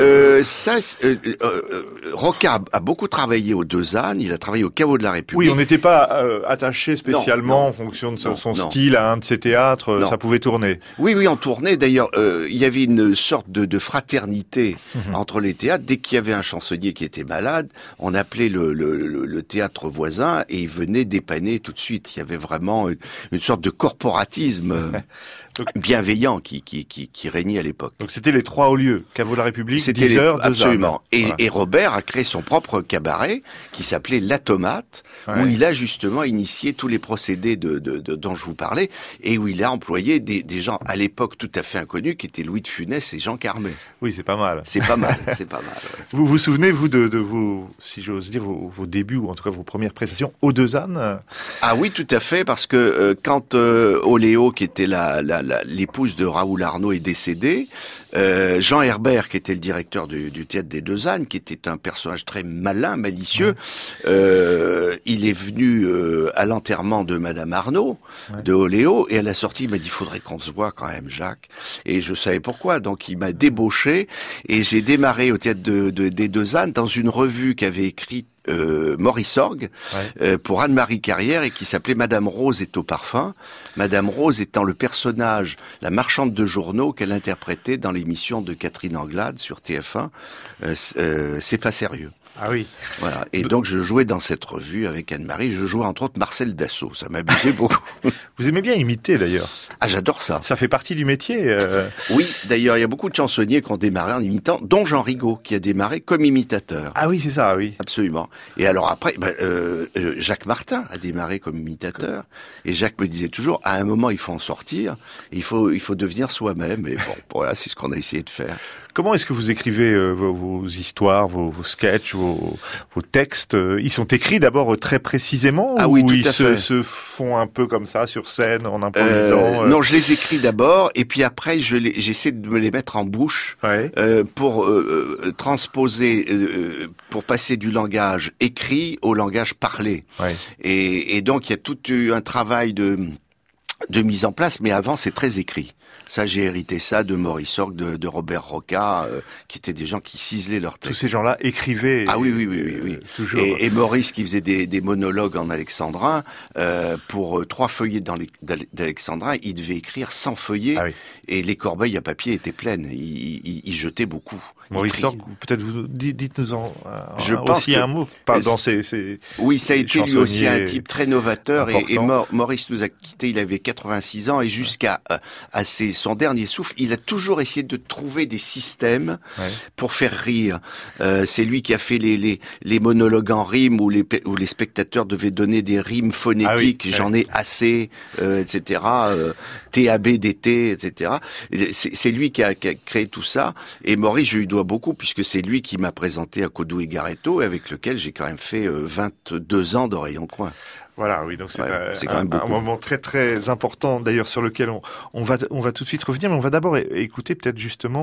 Roca a beaucoup travaillé aux Deux Ânes. Il a travaillé au Caveau de la République. Oui, on n'était pas attaché spécialement en fonction de son style à un de ses théâtres. Ça pouvait tourner. Oui, on tournait. D'ailleurs, il y avait une sorte de fraternité entre les théâtres. Dès qu'il y avait un chansonnier qui était malade, on appelait le théâtre voisin et il venait dépanner tout de suite. Il y avait vraiment une sorte de corporatisme bienveillant qui régnait à l'époque. Donc c'était les 3 hauts lieux, Caveau de la République, 10 heures, 2 absolument. Et Robert a créé son propre cabaret qui s'appelait La Tomate, où il a justement initié tous les procédés dont je vous parlais et où il a employé des gens à l'époque tout à fait inconnus qui étaient Louis de Funès et Jean Carmet. Oui, c'est pas mal. C'est pas mal. Ouais. Vous vous souvenez, vous, de vos, si j'ose dire, vos débuts, ou en tout cas vos premières prestations aux Deux Ânes? Ah oui, tout à fait, parce que quand Oléo, qui était l'épouse de Raoul Arnaud, est décédée, Jean Herbert, qui était le directeur du théâtre des Deux Ânes, qui était un personnage très malin, malicieux, il est venu à l'enterrement de Madame Arnaud, de Oléo, et à la sortie, il m'a dit, il faudrait qu'on se voit quand même, Jacques. Et je savais pourquoi. Donc, il m'a débauché, et j'ai démarré au théâtre des Deux Ânes dans une revue qu'avait écrite Maurice Orgue pour Anne-Marie Carrière et qui s'appelait Madame Rose est au parfum. Madame Rose étant le personnage, la marchande de journaux qu'elle interprétait dans l'émission de Catherine Anglade sur TF1. C'est pas sérieux. Ah oui. Voilà. Et donc, je jouais dans cette revue avec Anne-Marie. Je jouais entre autres Marcel Dassault. Ça m'amusait beaucoup. Vous aimez bien imiter, d'ailleurs. Ah, j'adore ça. Ça fait partie du métier. Oui, d'ailleurs, il y a beaucoup de chansonniers qui ont démarré en imitant, dont Jean Rigaud, qui a démarré comme imitateur. Ah oui, c'est ça, oui. Absolument. Et alors après, Jacques Martin a démarré comme imitateur. Et Jacques me disait toujours, à un moment, il faut en sortir. Il faut devenir soi-même. Et bon, voilà, c'est ce qu'on a essayé de faire. Comment est-ce que vous écrivez vos histoires, vos sketchs, vos textes? Ils sont écrits d'abord très précisément ou oui, ils se font un peu comme ça sur scène en improvisant? Non, je les écris d'abord et puis après j'essaie de me les mettre en bouche pour transposer, pour passer du langage écrit au langage parlé. Ouais. Et donc il y a tout un travail de mise en place, mais avant c'est très écrit. Ça, j'ai hérité ça de Maurice Orgue, de Robert Roca, qui étaient des gens qui ciselaient leurs textes. Tous ces gens-là écrivaient. Ah oui. Toujours. Et Maurice, qui faisait des monologues en alexandrin, pour 3 feuillets d'alexandrin, il devait écrire 100 feuillets, et les corbeilles à papier étaient pleines. Il jetait beaucoup. Maurice Orgue, peut-être vous dites-nous je pense aussi un mot dans ces oui, ça a été lui aussi un type très novateur, et Maurice nous a quittés, il avait 86 ans, et jusqu'à son dernier souffle, il a toujours essayé de trouver des systèmes pour faire rire. C'est lui qui a fait les monologues en rime où les spectateurs devaient donner des rimes phonétiques. J'en ai assez, etc. TAB, DT, etc. C'est lui qui a créé tout ça. Et Maurice, je lui dois beaucoup puisque c'est lui qui m'a présenté à Codou et Garetto, avec lequel j'ai quand même fait 22 ans d'Oreille en Coin. Voilà, oui, donc c'est quand même un moment très très important d'ailleurs sur lequel on va tout de suite revenir, mais on va d'abord écouter peut-être justement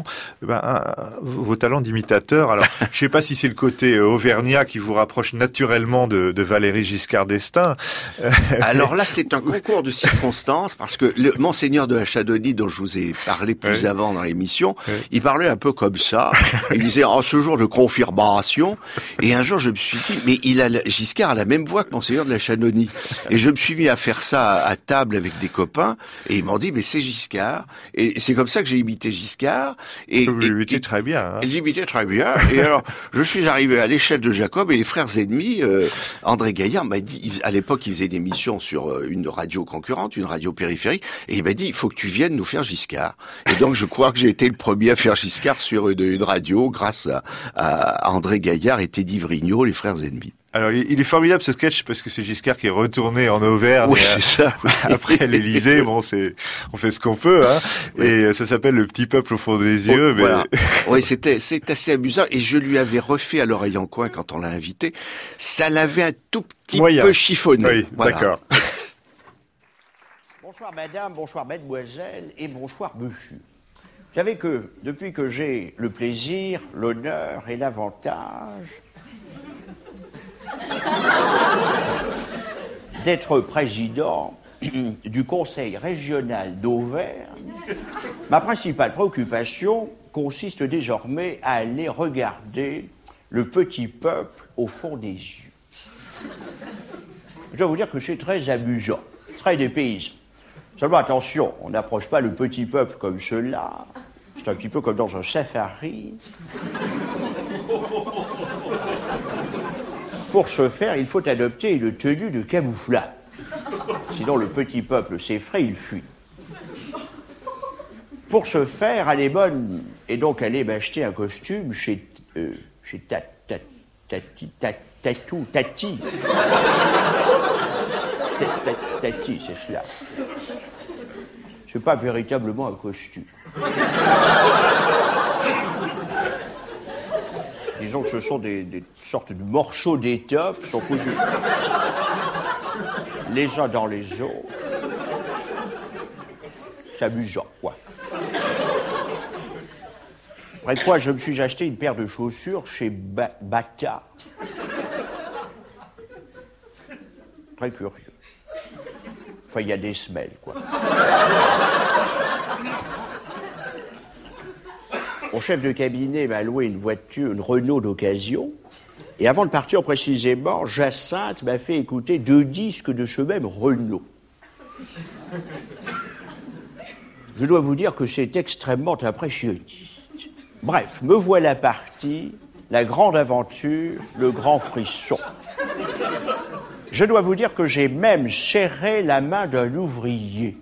vos talents d'imitateur. Alors, je sais pas si c'est le côté auvergnat qui vous rapproche naturellement de Valéry Giscard d'Estaing. Alors là, c'est un concours de circonstances parce que le Monseigneur de la Chadonnie, dont je vous ai parlé plus avant dans l'émission, il parlait un peu comme ça. Il disait en ce jour de confirmation. Et un jour, je me suis dit, mais Giscard a la même voix que Monseigneur de la Chadonnie. Et je me suis mis à faire ça à table avec des copains, et ils m'ont dit, mais c'est Giscard. Et c'est comme ça que j'ai imité Giscard. Vous l'imitez très bien. Hein. J'imitais très bien. Et alors, je suis arrivé à l'échelle de Jacob, et les frères ennemis, André Gaillard m'a dit, à l'époque, il faisait des missions sur une radio concurrente, une radio périphérique, et il m'a dit, il faut que tu viennes nous faire Giscard. Et donc, je crois que j'ai été le premier à faire Giscard sur une radio, grâce à André Gaillard et Teddy Vrignot, les frères ennemis. Alors, il est formidable ce sketch parce que c'est Giscard qui est retourné en Auvergne. Oui, c'est ça. Après l'Élysée, on fait ce qu'on peut, hein. Oui. Et ça s'appelle Le petit peuple au fond des yeux. Mais... Voilà. Oui, c'est assez amusant. Et je lui avais refait à l'Oreille en Coin quand on l'a invité. Ça l'avait un tout petit peu chiffonné. Oui, voilà. D'accord. Bonsoir madame, bonsoir mademoiselle et bonsoir monsieur. Vous savez que depuis que j'ai le plaisir, l'honneur et l'avantage d'être président du Conseil régional d'Auvergne, ma principale préoccupation consiste désormais à aller regarder le petit peuple au fond des yeux. Je dois vous dire que c'est très amusant, très dépaysant. Seulement attention, on n'approche pas le petit peuple comme cela. C'est un petit peu comme dans un safari. Pour ce faire, il faut adopter une tenue de camouflage. Sinon, le petit peuple s'effraie, il fuit. Pour ce faire, elle est bonne. Et donc, aller m'acheter un costume chez Tati. Tati, c'est cela. C'est pas véritablement un costume. Disons que ce sont des sortes de morceaux d'étoffe qui sont cousus les uns dans les autres. C'est amusant, quoi. Après quoi, je me suis acheté une paire de chaussures chez Bata. Très curieux. Enfin, il y a des semelles, quoi. Mon chef de cabinet m'a loué une voiture, une Renault d'occasion. Et avant de partir précisément, Jacinthe m'a fait écouter 2 disques de ce même Renault. Je dois vous dire que c'est extrêmement impressionniste. Bref, me voilà parti, la grande aventure, le grand frisson. Je dois vous dire que j'ai même serré la main d'un ouvrier.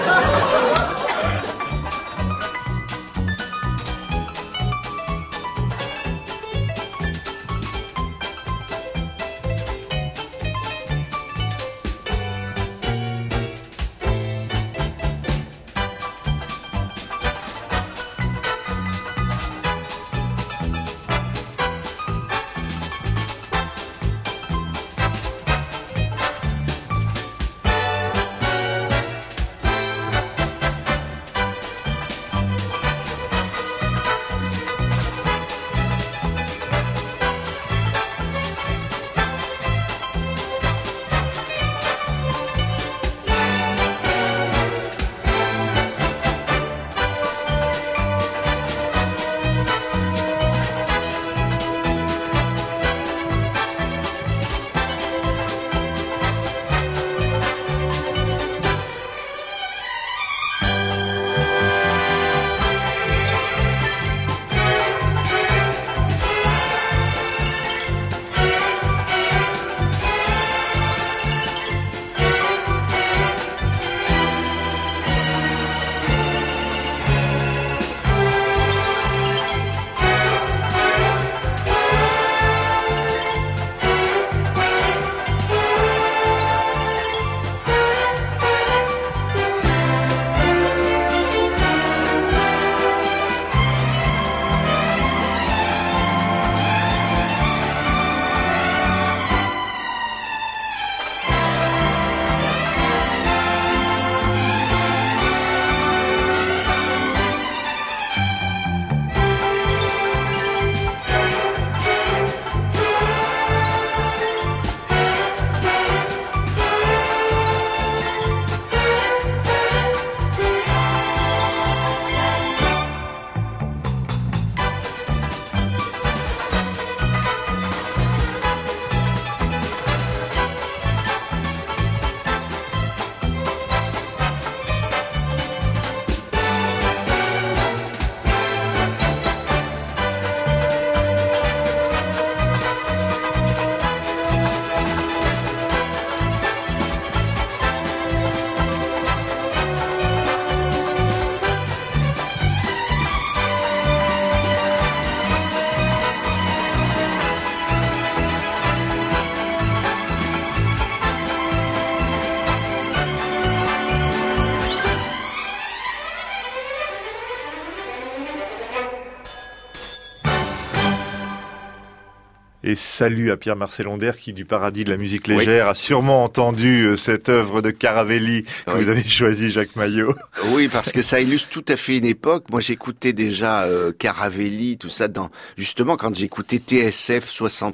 Et salut à Pierre Marcel Onder qui, du Paradis de la musique légère, a sûrement entendu cette œuvre de Caravelli que vous avez choisi, Jacques Maillot. Oui, parce que ça illustre tout à fait une époque. Moi, j'écoutais déjà Caravelli, tout ça, justement quand j'écoutais TSF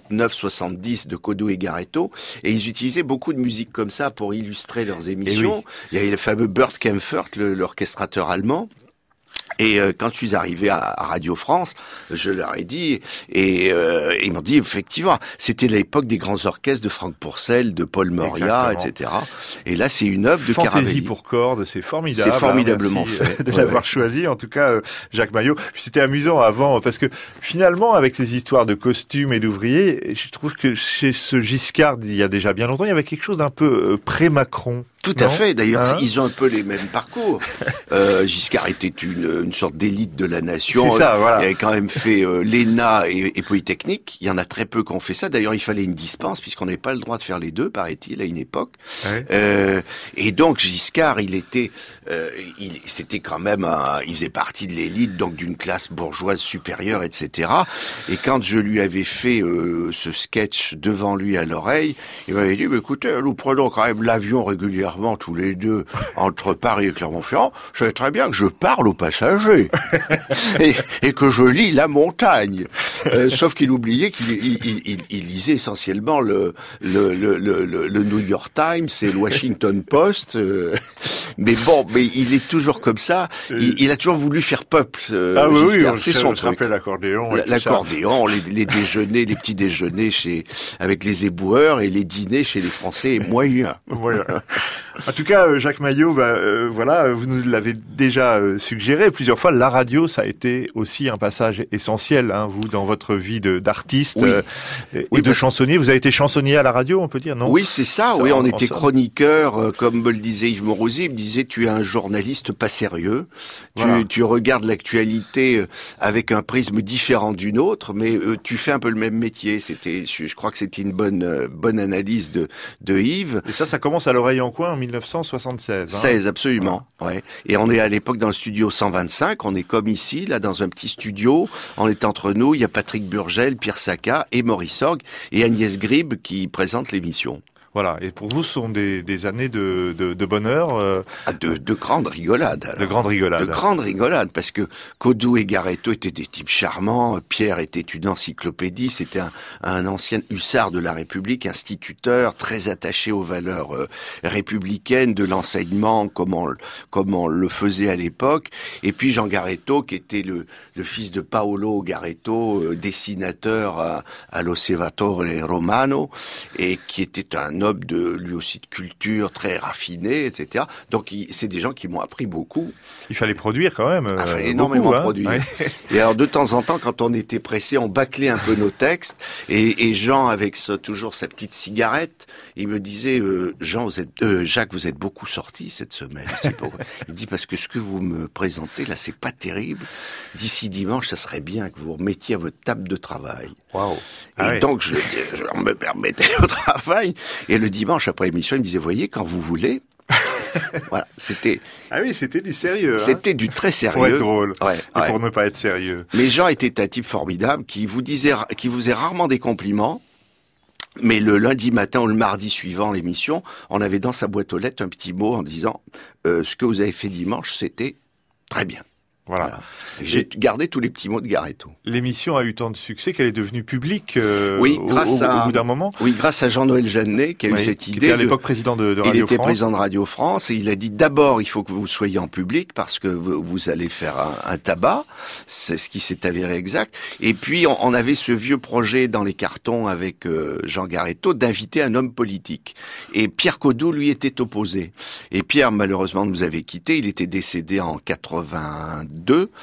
69-70 de Codo et Garetto, et ils utilisaient beaucoup de musique comme ça pour illustrer leurs émissions. Il y avait le fameux Bert Kaempfert, l'orchestrateur allemand. Et quand je suis arrivé à Radio France, je leur ai dit, et ils m'ont dit effectivement, c'était l'époque des grands orchestres de Franck Pourcel, de Paul Moria, etc. Et là, c'est une œuvre de Caravelli. Fantaisie pour cordes, c'est formidable. C'est formidablement fait de l'avoir choisi. En tout cas, Jacques Maillot. Puis c'était amusant avant, parce que finalement, avec ces histoires de costumes et d'ouvriers, je trouve que chez ce Giscard, il y a déjà bien longtemps, il y avait quelque chose d'un peu pré-Macron. Tout à fait. D'ailleurs, ils ont un peu les mêmes parcours. Giscard était une sorte d'élite de la nation. C'est ça, voilà. Il avait quand même fait l'ENA et Polytechnique. Il y en a très peu qui ont fait ça. D'ailleurs, il fallait une dispense puisqu'on n'avait pas le droit de faire les deux, paraît-il, à une époque. Ouais. Et donc, Giscard, c'était quand même il faisait partie de l'élite, donc d'une classe bourgeoise supérieure, etc. Et quand je lui avais fait ce sketch devant lui à l'oreille, il m'avait dit, mais écoutez, nous prenons quand même l'avion régulièrement. régulièrement tous les deux entre Paris et Clermont-Ferrand, je savais très bien que je parle aux passagers et que je lis la montagne. Sauf qu'il oubliait qu'il lisait essentiellement le New York Times et le Washington Post. Mais il est toujours comme ça. Il a toujours voulu faire peuple. C'est son truc. L'accordéon. L'accordéon, les déjeuners, les petits déjeuners avec les éboueurs et les dîners chez les Français moyens. Voilà. En tout cas, Jacques Maillot, vous nous l'avez déjà suggéré plusieurs fois. La radio, ça a été aussi un passage essentiel, vous, dans votre vie d'artiste et de chansonnier. Vous avez été chansonnier à la radio, on peut dire, non? Oui, c'est ça. Oui, on était chroniqueur, comme me le disait Yves Morosier. Il me disait, tu es un journaliste pas sérieux. Voilà. Tu regardes l'actualité avec un prisme différent d'une autre, mais tu fais un peu le même métier. Je crois que c'était une bonne analyse de Yves. Et ça commence à l'oreille en coin en 1976. 16, absolument. Voilà. Ouais. Et on est à l'époque dans le studio 125. On est comme ici, là, dans un petit studio. On est entre nous. Il y a Patrick Burgel, Pierre Sacca et Maurice Orgue et Agnès Gribe qui présentent l'émission. Voilà. Et pour vous, ce sont des années de bonheur. De grandes rigolades. Alors. De grandes rigolades. De grandes rigolades, parce que Codou et Garetto étaient des types charmants. Pierre était une encyclopédie. C'était un ancien hussard de la République, instituteur, très attaché aux valeurs républicaines, de l'enseignement, comme on le faisait à l'époque. Et puis Jean Garetto, qui était le fils de Paolo Garetto, dessinateur à l'Osservatore Romano, et qui était un homme lui aussi de culture très raffinée, etc. Donc c'est des gens qui m'ont appris beaucoup. Il fallait produire quand même. Il fallait énormément produire. Ouais. Et alors de temps en temps, quand on était pressé, on bâclait un peu nos textes. Et Jean, avec toujours sa petite cigarette, il me disait Jacques, vous êtes beaucoup sorti cette semaine. C'est pourquoi. Il dit parce que ce que vous me présentez là, c'est pas terrible. D'ici dimanche, ça serait bien que vous remettiez à votre table de travail. Waouh. Et donc je me permettais au travail. Et le dimanche après l'émission, il me disait, voyez, quand vous voulez. Voilà, c'était. Ah oui, c'était du sérieux. C'était du très sérieux. Pour être drôle. Ouais. Pour ne pas être sérieux. Mais Jean était un type formidable qui vous faisait rarement des compliments. Mais le lundi matin ou le mardi suivant l'émission, on avait dans sa boîte aux lettres un petit mot en disant ce que vous avez fait dimanche, c'était très bien. Voilà. J'ai gardé tous les petits mots de Garetto. L'émission a eu tant de succès qu'elle est devenue publique au bout d'un moment. Oui, grâce à Jean-Noël Jeannet qui a eu cette idée. Il était à l'époque président de Radio France. Il était président de Radio France et il a dit d'abord il faut que vous soyez en public parce que vous allez faire un tabac. C'est ce qui s'est avéré exact. Et puis on avait ce vieux projet dans les cartons avec Jean Garetto d'inviter un homme politique. Et Pierre Codou lui était opposé. Et Pierre malheureusement nous avait quittés. Il était décédé en 82.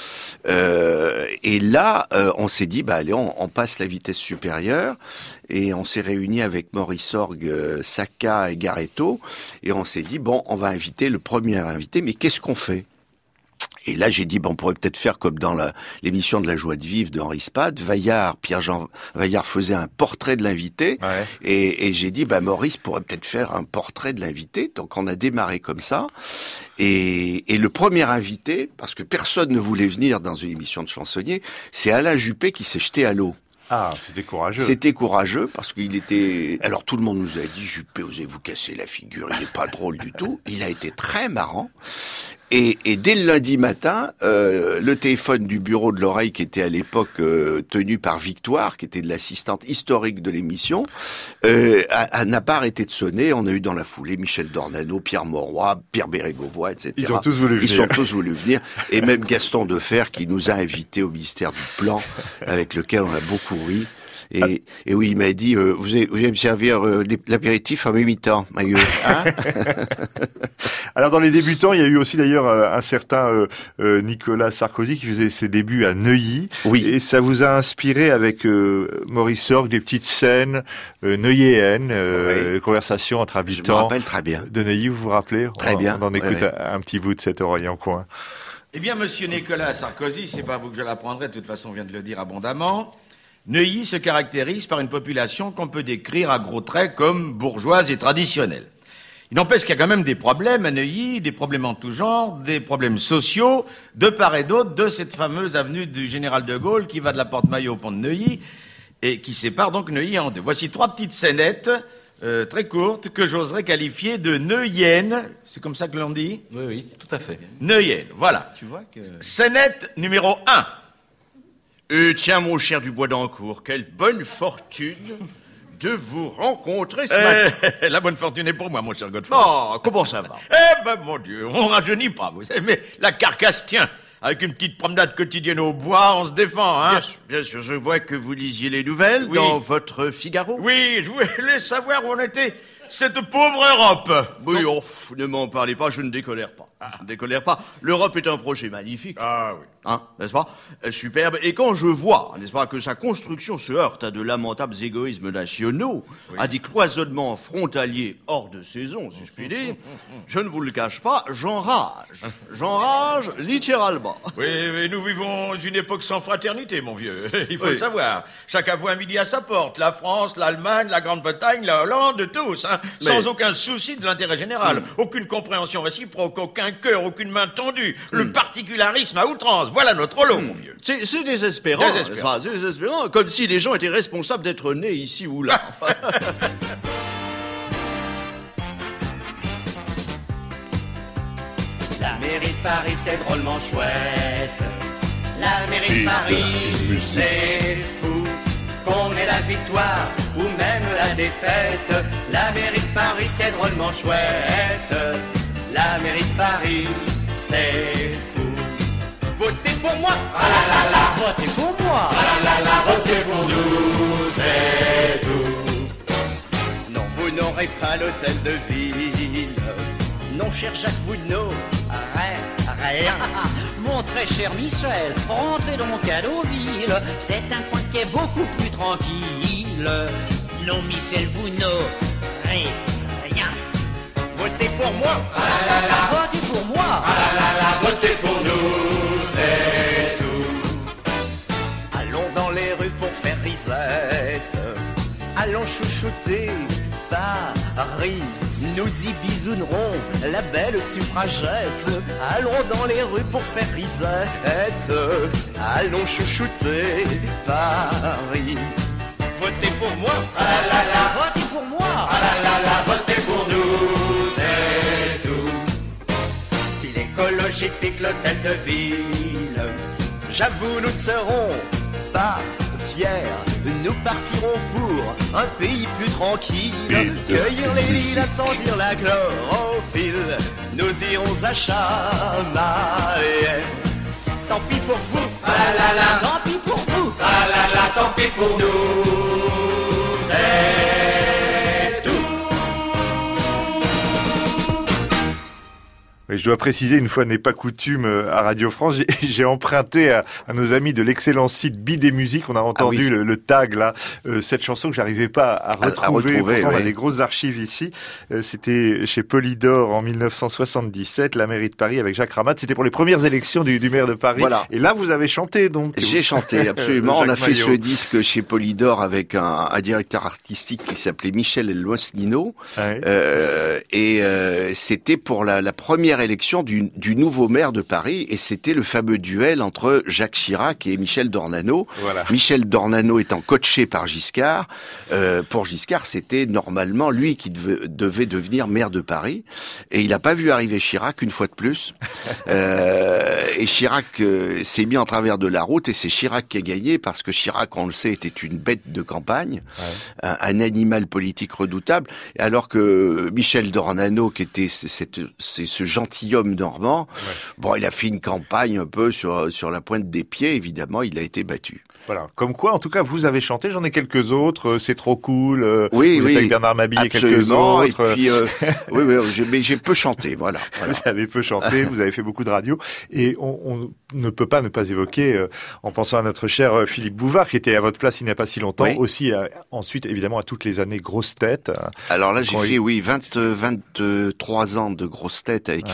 Et là, on s'est dit, allez, on passe la vitesse supérieure, et on s'est réunis avec Maurice Orgue, Sacca et Garetto, et on s'est dit, on va inviter le premier invité, mais qu'est-ce qu'on fait ? Et là, j'ai dit, on pourrait peut-être faire comme dans l'émission de La Joie de Vivre de Henri Spad. Pierre-Jean Vaillard faisait un portrait de l'invité. Ouais. Et j'ai dit, Maurice pourrait peut-être faire un portrait de l'invité. Donc, on a démarré comme ça. Et le premier invité, parce que personne ne voulait venir dans une émission de chansonnier, c'est Alain Juppé qui s'est jeté à l'eau. Ah, c'était courageux. C'était courageux parce qu'il était... Alors tout le monde nous a dit, Juppé, osez vous casser la figure, il n'est pas drôle du tout. Il a été très marrant. Et dès le lundi matin, le téléphone du bureau de l'oreille qui était à l'époque tenu par Victoire, qui était de l'assistante historique de l'émission, n'a pas arrêté de sonner. On a eu dans la foulée Michel Dornano, Pierre Mauroy, Pierre Bérégovoy, etc. Ils ont tous voulu venir. Ils sont tous voulu venir. Et même Gaston Defer qui nous a invités au ministère du Plan, avec lequel on a beaucoup ri. Et oui, il m'a dit, vous allez me servir l'apéritif en même temps, Maillot. Hein Alors, dans les débutants, il y a eu aussi d'ailleurs un certain Nicolas Sarkozy qui faisait ses débuts à Neuilly. Oui. Et ça vous a inspiré avec Maurice Orgue des petites scènes neuilléennes, conversations entre habitants. Je me rappelle très bien. De Neuilly, vous vous rappelez ? Très bien. On en écoute un petit bout de cette oreille en coin. Eh bien, monsieur Nicolas Sarkozy, c'est pas vous que je l'apprendrai, de toute façon, on vient de le dire abondamment. Neuilly se caractérise par une population qu'on peut décrire à gros traits comme bourgeoise et traditionnelle. Il n'empêche qu'il y a quand même des problèmes à Neuilly, des problèmes en tout genre, des problèmes sociaux, de part et d'autre, de cette fameuse avenue du Général de Gaulle qui va de la Porte-Maillot au pont de Neuilly et qui sépare donc Neuilly en deux. Voici 3 petites scénettes très courte, que j'oserais qualifier de neuienne. C'est comme ça que l'on dit? Oui, tout à fait. Neuienne, voilà. Tu vois que... Scénette numéro 1. Tiens, mon cher Dubois d'Ancourt, quelle bonne fortune de vous rencontrer ce matin. La bonne fortune est pour moi, mon cher Godefroy. Oh, comment ça va? Mon Dieu, on rajeunit pas, vous savez, mais la carcasse tient. Avec une petite promenade quotidienne au bois, on se défend, hein. Bien sûr, je vois que vous lisiez les nouvelles dans votre Figaro. Oui, je voulais savoir où on était. Cette pauvre Europe. Oui, ne m'en parlez pas, je ne décolère pas. Je ne décolère pas. L'Europe est un projet magnifique. Ah oui. Hein, n'est-ce pas? Superbe. Et quand je vois, n'est-ce pas, que sa construction se heurte à de lamentables égoïsmes nationaux, à des cloisonnements frontaliers hors de saison, si je puis dire, je ne vous le cache pas, j'enrage. J'enrage littéralement. Oui, nous vivons une époque sans fraternité, mon vieux. Il faut le savoir. Chacun voit un midi à sa porte. La France, l'Allemagne, la Grande-Bretagne, la Hollande, tous, hein. Sans aucun souci de l'intérêt général. Aucune compréhension réciproque, aucun cœur, aucune main tendue. Le particularisme à outrance. Voilà notre lot, mon vieux. C'est désespérant. C'est désespérant. Comme si les gens étaient responsables d'être nés ici ou là. La mairie de Paris, c'est drôlement chouette. La mairie de Paris, c'est fou. Qu'on ait la victoire ou même la défaite. La mairie de Paris, c'est drôlement chouette. La mairie de Paris, c'est fou. Votez pour moi, ah la la la, votez pour moi, ah la la la, votez pour nous, c'est tout. Non, vous n'aurez pas l'hôtel de ville. Non, cher Jacques, vous n'aurez rien. Mon très cher Michel, rentrez donc à Deauville. C'est un coin qui est beaucoup plus tranquille. Non, Michel, vous n'aurez rien. Votez pour moi, ah la la la, votez pour moi, ah la la la, votez pour nous, c'est tout. Allons dans les rues pour faire risette. Allons chouchouter Paris. Nous y bisounerons la belle suffragette. Allons dans les rues pour faire risette. Allons chouchouter Paris. Votez pour moi, ah la la la, votez pour moi, ah la la la, votez pour nous, c'est tout. Si l'écologie pique l'hôtel de ville, j'avoue nous ne serons pas fiers. Nous partirons pour un pays plus tranquille. Cueillir les lilas sans dire la chlorophylle. Nous irons à Chamaillé. Tant pis pour vous, ah la la la, tant pis pour vous, ah la la, tant pis pour nous, c'est tout. Oui, je dois préciser, une fois n'est pas coutume, à Radio France, j'ai emprunté à nos amis de l'excellent site Bidet Musique, on a entendu le tag là, cette chanson que j'arrivais pas à retrouver, pourtant on a des grosses archives ici. C'était chez Polydor en 1977, la mairie de Paris avec Jacques Ramade, c'était pour les premières élections du maire de Paris. Voilà. Et là vous avez chanté donc. J'ai chanté, absolument. On a fait ce disque chez Polydor avec un directeur artistique qui s'appelait Michel Elmosnino. Et c'était pour la première élection du nouveau maire de Paris, et c'était le fameux duel entre Jacques Chirac et Michel Dornano. Voilà. Michel Dornano étant coaché par Giscard. Pour Giscard, c'était normalement lui qui devait devenir maire de Paris, et il n'a pas vu arriver Chirac une fois de plus. Et Chirac s'est mis en travers de la route, et c'est Chirac qui a gagné, parce que Chirac, on le sait, était une bête de campagne, un animal politique redoutable, alors que Michel Dornano, qui était ce gentilhomme normand, bon, il a fait une campagne un peu sur la pointe des pieds, évidemment, il a été battu. Voilà. Comme quoi, en tout cas, vous avez chanté, j'en ai quelques autres, c'est trop cool, oui, vous êtes avec Bernard Mabille et quelques autres. Et puis, mais j'ai peu chanté, voilà. Vous avez peu chanté, vous avez fait beaucoup de radio, et on ne peut pas ne pas évoquer, en pensant à notre cher Philippe Bouvard, qui était à votre place il n'y a pas si longtemps, aussi, ensuite, évidemment, à toutes les années grosses têtes. Alors là, j'ai fait, 23 ans de grosses têtes avec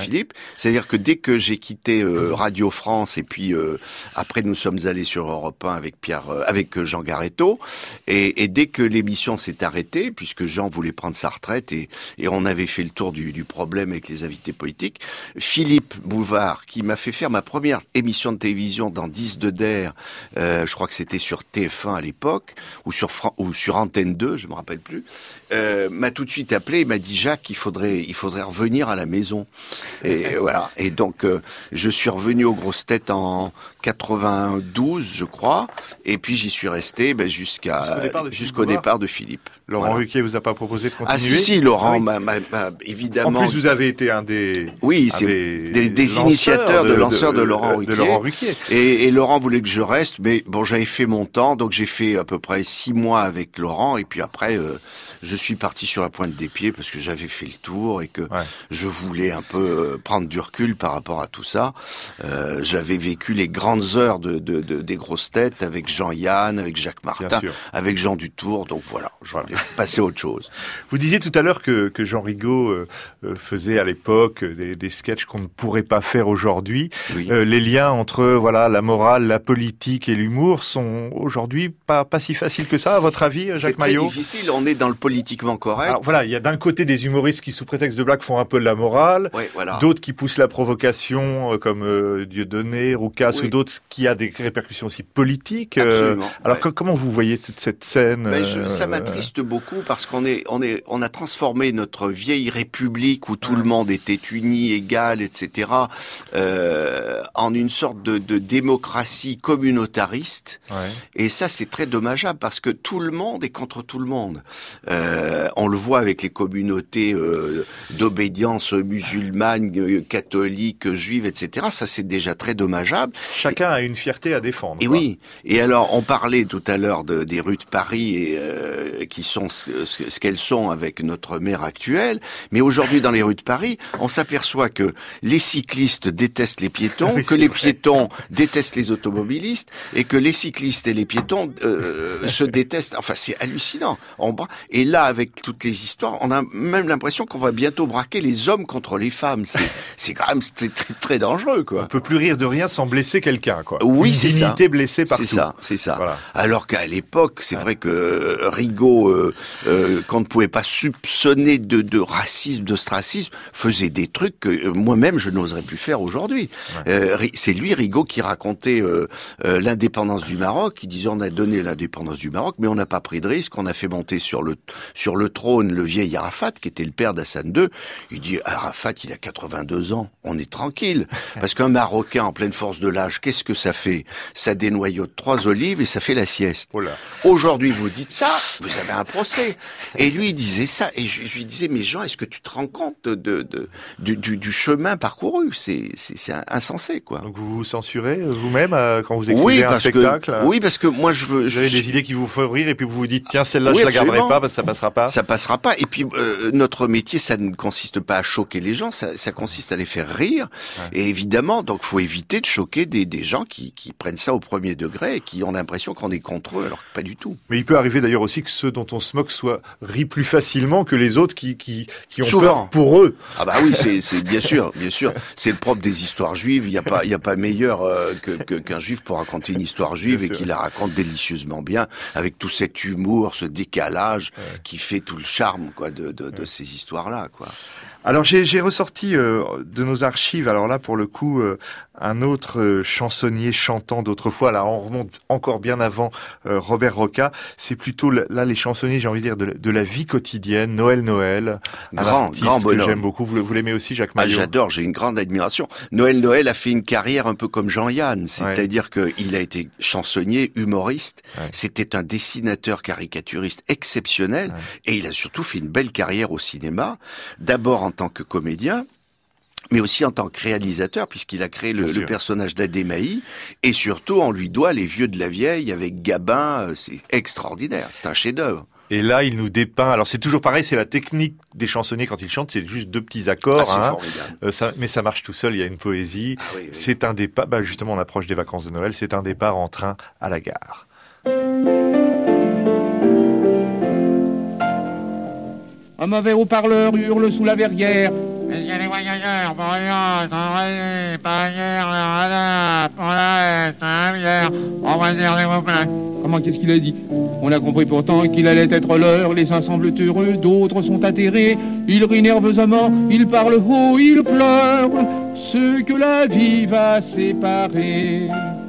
Philippe. C'est-à-dire que dès que j'ai quitté Radio France et puis après nous sommes allés sur Europe 1 avec Jean Garetto et dès que l'émission s'est arrêtée, puisque Jean voulait prendre sa retraite et on avait fait le tour du problème avec les invités politiques, Philippe Bouvard, qui m'a fait faire ma première émission de télévision dans 10 de Der, je crois que c'était sur TF1 à l'époque, ou sur Antenne 2, je me rappelle plus, m'a tout de suite appelé et m'a dit Jacques, il faudrait revenir à la maison. Et voilà. Et donc je suis revenu aux Grosses Têtes en 92, je crois, et puis j'y suis resté jusqu'au départ de Philippe. Laurent Ruquier vous a pas proposé de continuer? Ah si, Laurent m'a évidemment. En plus, vous avez été un des des initiateurs de lanceurs de Laurent Ruquier. Et Laurent voulait que je reste, mais bon, j'avais fait mon temps, donc j'ai fait à peu près 6 mois avec Laurent, et puis après je suis parti sur la pointe des pieds parce que j'avais fait le tour et que je voulais un peu prendre du recul par rapport à tout ça. J'avais vécu les grandes heures des Grosses Têtes avec Jean-Yann, avec Jacques Martin, avec Jean Dutour, donc voilà, je voulais passer à autre chose. Vous disiez tout à l'heure que Jean Rigaud faisait à l'époque des sketchs qu'on ne pourrait pas faire aujourd'hui. Oui. Les liens entre la morale, la politique et l'humour sont aujourd'hui pas si faciles que ça, à votre avis, Jacques Maillot? C'est très difficile, on est dans le politiquement correct. Alors voilà, il y a d'un côté des humoristes qui, sous prétexte de blague, font un peu de la morale, d'autres qui poussent la provocation, comme Dieudonné, Roucas, ou d'autres qui a des répercussions aussi politiques. Alors comment vous voyez toute cette scène? Ça m'attriste beaucoup parce qu'on a transformé notre vieille République où tout le monde était uni, égal, etc., en une sorte de démocratie communautariste. Et ça, c'est très dommageable parce que tout le monde est contre tout le monde. On le voit avec les communautés d'obédience musulmane, catholique, juive, etc. Ça, c'est déjà très dommageable. Chacun a une fierté à défendre. Et oui. Et alors, on parlait tout à l'heure des rues de Paris qui sont ce qu'elles sont avec notre maire actuel. Mais aujourd'hui, dans les rues de Paris, on s'aperçoit que les cyclistes détestent les piétons, que les piétons détestent les automobilistes, et que les cyclistes et les piétons se détestent. Enfin, c'est hallucinant. Et là, avec toutes les histoires, on a même l'impression qu'on va bientôt braquer les hommes contre les femmes. C'est quand même très, très dangereux, quoi. On peut plus rire de rien sans blesser quelqu'un, quoi. Oui, c'est ça. Une dignité blessée partout. C'est ça. Voilà. Alors qu'à l'époque, c'est vrai que Rigaud, qu'on ne pouvait pas soupçonner de racisme, d'ostracisme, faisait des trucs que moi-même je n'oserais plus faire aujourd'hui. C'est lui, Rigaud, qui racontait l'indépendance du Maroc. Il disait on a donné l'indépendance du Maroc, mais on n'a pas pris de risque. On a fait monter sur le trône le vieil Arafat, qui était le père d'Hassan II. Il dit Arafat, il a 82 ans. On est tranquille. Parce qu'un Marocain en pleine force de l'âge, qu'est-ce que ça fait? Ça dénoyote 3 olives et ça fait la sieste. Aujourd'hui, vous dites ça, vous avez un procès. Et lui, il disait ça. Et je lui disais, mais Jean, est-ce que tu te rends compte du chemin parcouru? C'est insensé, quoi. Donc vous vous censurez vous-même quand vous écrivez un spectacle? Oui, parce que moi, vous avez des idées qui vous font rire et puis vous vous dites, tiens, celle-là, je la garderai pas parce que ça passera pas. Ça passera pas. Et puis, notre métier, ça ne consiste pas à choquer les gens, ça consiste à les faire rire. Et évidemment, donc, faut éviter de choquer des gens qui prennent ça au premier degré et qui ont l'impression qu'on est contre eux, alors que pas du tout. Mais il peut arriver d'ailleurs aussi que ceux dont on se moque soient ris plus facilement que les autres qui ont peur pour eux. Ah bah oui, c'est bien sûr. C'est le propre des histoires juives. Il y a pas meilleur qu'un juif pour raconter une histoire juive et qui la raconte délicieusement bien, avec tout cet humour, ce décalage qui fait tout le charme, quoi, de ces histoires-là, quoi. Alors j'ai ressorti de nos archives, alors là pour le coup un autre chansonnier chantant d'autrefois, là on remonte encore bien avant Robert Roca, c'est plutôt là les chansonniers, j'ai envie de dire, de la vie quotidienne, Noël, grand bonhomme que j'aime beaucoup, vous l'aimez aussi, Jacques Maillot? J'adore, j'ai une grande admiration. Noël a fait une carrière un peu comme Jean-Yann, c'est-à-dire qu'il a été chansonnier, humoriste, c'était un dessinateur caricaturiste exceptionnel, et il a surtout fait une belle carrière au cinéma, d'abord en tant que comédien, mais aussi en tant que réalisateur, puisqu'il a créé le personnage d'Adémaï, et surtout on lui doit Les Vieux de la Vieille avec Gabin, c'est extraordinaire, c'est un chef-d'œuvre. Et là, il nous dépeint. Alors, c'est toujours pareil, c'est la technique des chansonniers quand ils chantent, c'est juste 2 petits accords. Mais ça marche tout seul, il y a une poésie. C'est un départ, justement, on approche des vacances de Noël, c'est un départ en train à la gare. Un mauvais haut-parleur hurle sous la verrière. Messieurs les voyageurs, voyants, enrayés, panières, le radar, pour la bière, on va dire s'il vous plaît. Comment, qu'est-ce qu'il a dit? On a compris pourtant qu'il allait être l'heure. Les uns semblent heureux, d'autres sont atterrés. Ils rient nerveusement, ils parlent haut, ils pleurent. Ceux que la vie va séparer.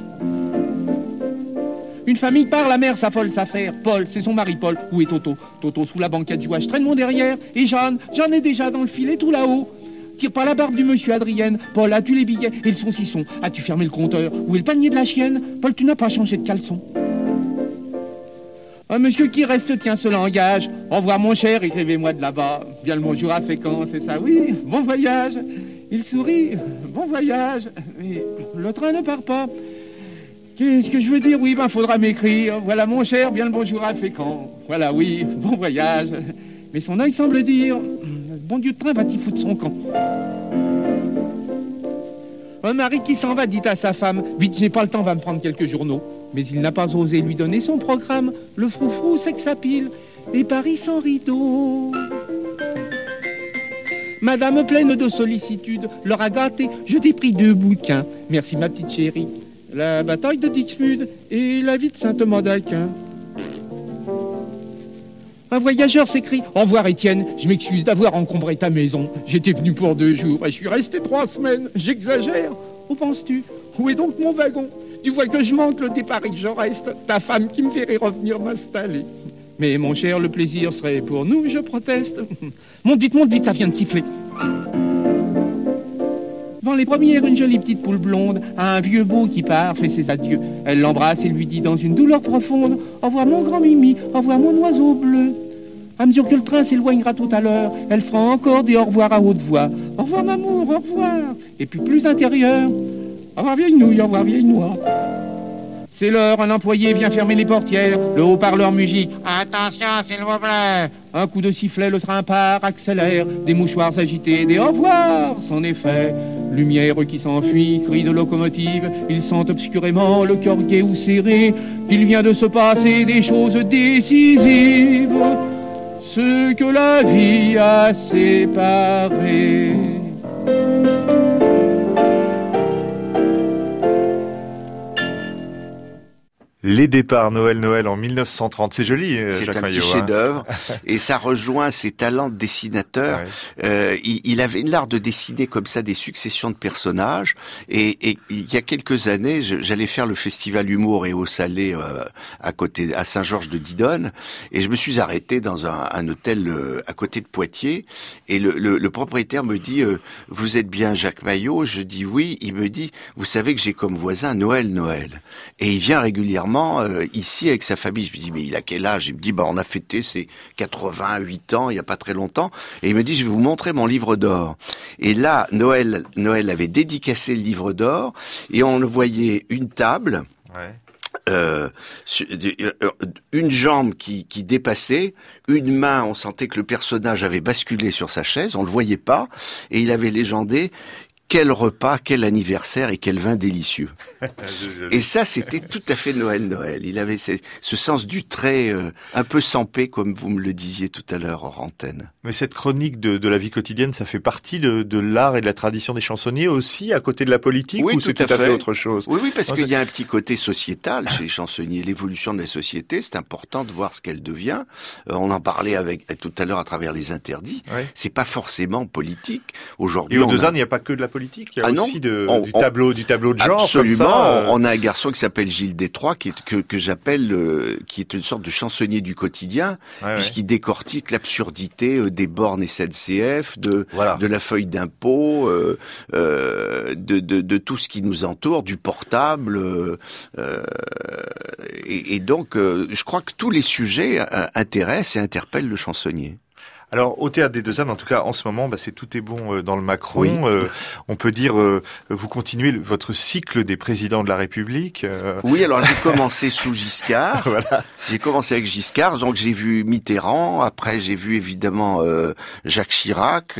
Une famille part, la mère s'affole s'affaire. Paul, c'est son mari Paul. Où est Toto? Toto sous la banquette du je traîne mon derrière. Et Jeanne est déjà dans le filet tout là-haut. Tire pas la barbe du monsieur Adrienne. Paul, as-tu les billets et le saucisson? As-tu fermé le compteur? Où est le panier de la chienne? Paul, tu n'as pas changé de caleçon. Un monsieur qui reste tient ce langage. Au revoir mon cher, écrivez-moi de là-bas. Bien le bonjour à Fécamp, c'est ça, oui. Bon voyage. Il sourit. Bon voyage. Mais le train ne part pas. Qu'est-ce que je veux dire? Oui, faudra m'écrire. Voilà mon cher, bien le bonjour à Fécamp. Voilà, oui, bon voyage. Mais son œil semble dire, bon Dieu de train va-t-il foutre son camp? Un mari qui s'en va dit à sa femme, vite, j'ai pas le temps, va me prendre quelques journaux. Mais il n'a pas osé lui donner son programme. Le froufrou, c'est que ça pile. Et Paris sans rideau. Madame pleine de sollicitude leur a gâté. Je t'ai pris 2 bouquins. Merci ma petite chérie. La bataille de Dixmude et la vie de Saint-Thomas d'Aquin. Un voyageur s'écrie, au revoir Étienne, je m'excuse d'avoir encombré ta maison. J'étais venu pour 2 jours et je suis resté 3 semaines. J'exagère. Où penses-tu? Où est donc mon wagon? Tu vois que je manque le départ et que je reste. Ta femme qui me ferait revenir m'installer. Mais mon cher, le plaisir serait pour nous, je proteste. Monte vite, ça vient de siffler. Dans les premières, une jolie petite poule blonde a un vieux beau qui part, fait ses adieux. Elle l'embrasse et lui dit dans une douleur profonde, au revoir mon grand Mimi, au revoir mon oiseau bleu. À mesure que le train s'éloignera tout à l'heure, elle fera encore des au revoir à haute voix. Au revoir m'amour, au revoir. Et puis plus intérieur, au revoir vieille nouille, au revoir vieille noix. C'est l'heure, un employé vient fermer les portières, le haut-parleur musique. Attention, s'il vous plaît. Un coup de sifflet, le train part, accélère, des mouchoirs agités, des au revoir, son effet. Lumière qui s'enfuit, cri de locomotive, ils sentent obscurément le cœur gai ou serré, qu'il vient de se passer des choses décisives, ce que la vie a séparé. Les départs Noël en 1930, c'est joli. C'est Jacques un Maillot, petit chef-d'œuvre et ça rejoint ses talents de dessinateur. Ouais. Il avait l'art de dessiner comme ça des successions de personnages et il y a quelques années, j'allais faire le festival Humour et Eau Salée à Saint-Georges de Didonne et je me suis arrêté dans un hôtel à côté de Poitiers et le propriétaire me dit vous êtes bien Jacques Maillot? Je dis oui. Il me dit vous savez que j'ai comme voisin Noël et il vient régulièrement ici avec sa famille. Je me dis mais il a quel âge? Il me dit on a fêté ses 88 ans il y a pas très longtemps et il me dit je vais vous montrer mon livre d'or. Et là Noël avait dédicacé le livre d'or et on le voyait une table. Ouais. Une jambe qui dépassait, une main, on sentait que le personnage avait basculé sur sa chaise, on le voyait pas et il avait légendé quel repas, quel anniversaire et quel vin délicieux. Et ça, c'était tout à fait Noël. Il avait ce sens du trait un peu sampé, comme vous me le disiez tout à l'heure hors antenne. Mais cette chronique de la vie quotidienne, ça fait partie de l'art et de la tradition des chansonniers aussi, à côté de la politique, oui, ou c'est tout à fait autre chose? Oui, parce qu'il y a un petit côté sociétal chez les chansonniers. L'évolution de la société, c'est important de voir ce qu'elle devient. On en parlait tout à l'heure à travers les interdits. Ouais. C'est pas forcément politique. Aujourd'hui, et aux Deux Ânes, il n'y a pas que de la politique. Il y a aussi du tableau de genre. Absolument. Comme ça, On a un garçon qui s'appelle Gilles Détroit, que j'appelle, qui est une sorte de chansonnier du quotidien, puisqu'il décortique l'absurdité des bornes SNCF, de la feuille d'impôt, de tout ce qui nous entoure, du portable, et donc je crois que tous les sujets intéressent et interpellent le chansonnier. Alors, au Théâtre des Deux Ânes, en tout cas, en ce moment, c'est tout est bon dans le Macron. Oui. On peut dire, vous continuez votre cycle des présidents de la République. Oui, alors j'ai commencé sous Giscard. Voilà. J'ai commencé avec Giscard, donc j'ai vu Mitterrand. Après, j'ai vu évidemment Jacques Chirac,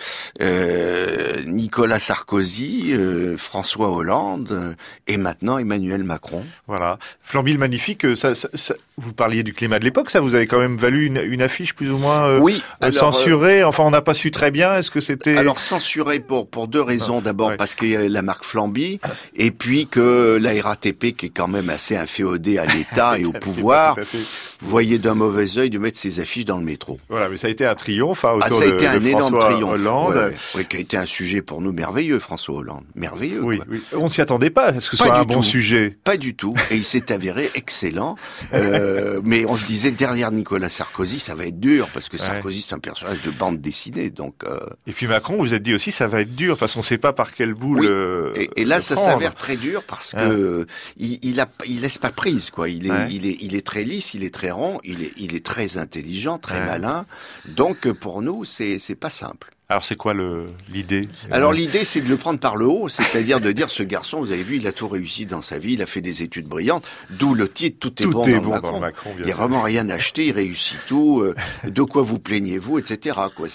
Nicolas Sarkozy, François Hollande, et maintenant Emmanuel Macron. Voilà. Flambille magnifique. Ça, vous parliez du climat de l'époque. Ça vous avez quand même valu une affiche plus ou moins. Oui. censuré. Enfin, on n'a pas su très bien. Est-ce que c'était... Alors, censuré pour deux raisons. D'abord, parce qu'il y a la marque Flamby, et puis que la RATP, qui est quand même assez inféodée à l'État et au pouvoir, voyait d'un mauvais œil de mettre ses affiches dans le métro. Voilà, mais ça a été un triomphe autour ça a été un énorme François triomphe. Hollande. Oui, qui a été un sujet pour nous merveilleux, François Hollande. Merveilleux. Oui. On s'y attendait pas. Est-ce que ce soit un bon sujet? Pas du tout. Et il s'est avéré excellent. Mais on se disait, derrière Nicolas Sarkozy, ça va être dur, parce que Sarkozy, c'est un personnage de bande dessinée. Donc, Et puis Macron, vous êtes dit aussi, ça va être dur, parce qu'on ne sait pas par quel bout et là, ça s'avère très dur, parce que il laisse pas prise, quoi. Il est très lisse, il est très rond, il est très intelligent, très malin. Donc, pour nous, c'est pas simple. Alors c'est quoi l'idée? Alors l'idée, c'est de le prendre par le haut, c'est-à-dire de dire, ce garçon, vous avez vu, il a tout réussi dans sa vie, il a fait des études brillantes, d'où le titre, tout est bon dans le Macron. Il n'y a vraiment rien acheté, il réussit tout, de quoi vous plaignez-vous, etc. Quoi.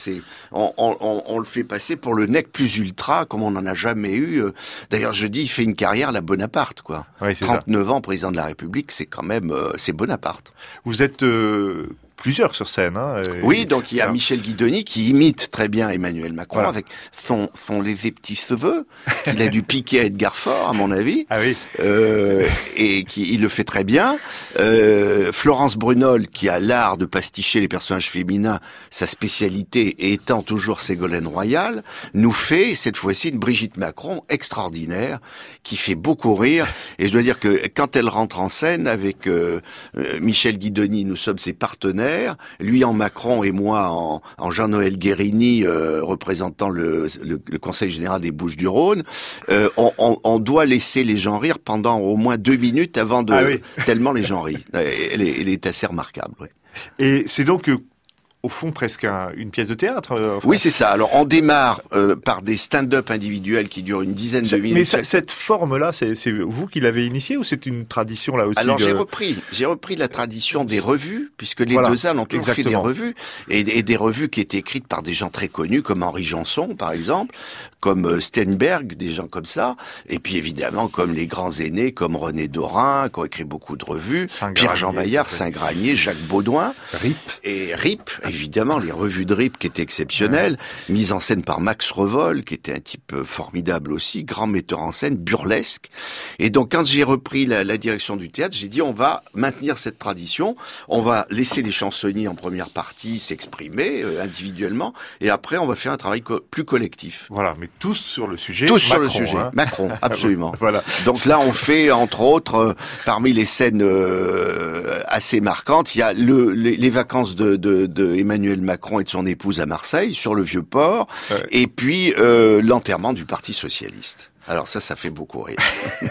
On le fait passer pour le nec plus ultra, comme on n'en a jamais eu. D'ailleurs, je dis, il fait une carrière à la Bonaparte, quoi. Oui, 39 ans, président de la République, c'est quand même, c'est Bonaparte. Vous êtes... plusieurs sur scène. Oui, donc il y a Michel Guidoni qui imite très bien Emmanuel Macron avec son léger petit cheveu qu'il a dû piquer à Edgar Faure, à mon avis. Ah oui. Et il le fait très bien. Florence Brunol, qui a l'art de pasticher les personnages féminins, sa spécialité étant toujours Ségolène Royal, nous fait cette fois-ci une Brigitte Macron extraordinaire, qui fait beaucoup rire. Et je dois dire que quand elle rentre en scène avec Michel Guidoni, nous sommes ses partenaires, lui en Macron et moi en Jean-Noël Guérini, représentant le Conseil général des Bouches-du-Rhône, on doit laisser les gens rire pendant au moins 2 minutes avant tellement les gens rient. Elle est assez remarquable. Oui. Et c'est donc au fond presque une pièce de théâtre. Oui, c'est ça. Alors on démarre par des stand-up individuels qui durent une dizaine de minutes. Mais cette forme-là, c'est vous qui l'avez initiée ou c'est une tradition là aussi? Alors j'ai repris la tradition des revues, puisque les deux salles ont toujours fait des revues, et des revues qui étaient écrites par des gens très connus, comme Henri Janson par exemple, comme Steinberg, des gens comme ça, et puis évidemment comme les grands aînés, comme René Dorin, qui ont écrit beaucoup de revues, Pierre-Jean Bayard, Saint-Granier, Jacques Baudouin, Rip, évidemment, les revues de Rip qui étaient exceptionnelles, mises en scène par Max Revol, qui était un type formidable aussi, grand metteur en scène, burlesque. Et donc, quand j'ai repris la direction du théâtre, j'ai dit, on va maintenir cette tradition, on va laisser les chansonniers en première partie s'exprimer individuellement, et après, on va faire un travail plus collectif. Voilà, mais tous sur le sujet Macron. Tous sur le sujet, Macron, absolument. Voilà. Donc là, on fait, entre autres, parmi les scènes assez marquantes, il y a les vacances de Emmanuel Macron et de son épouse à Marseille, sur le Vieux-Port, et puis l'enterrement du Parti Socialiste. Alors ça fait beaucoup rire.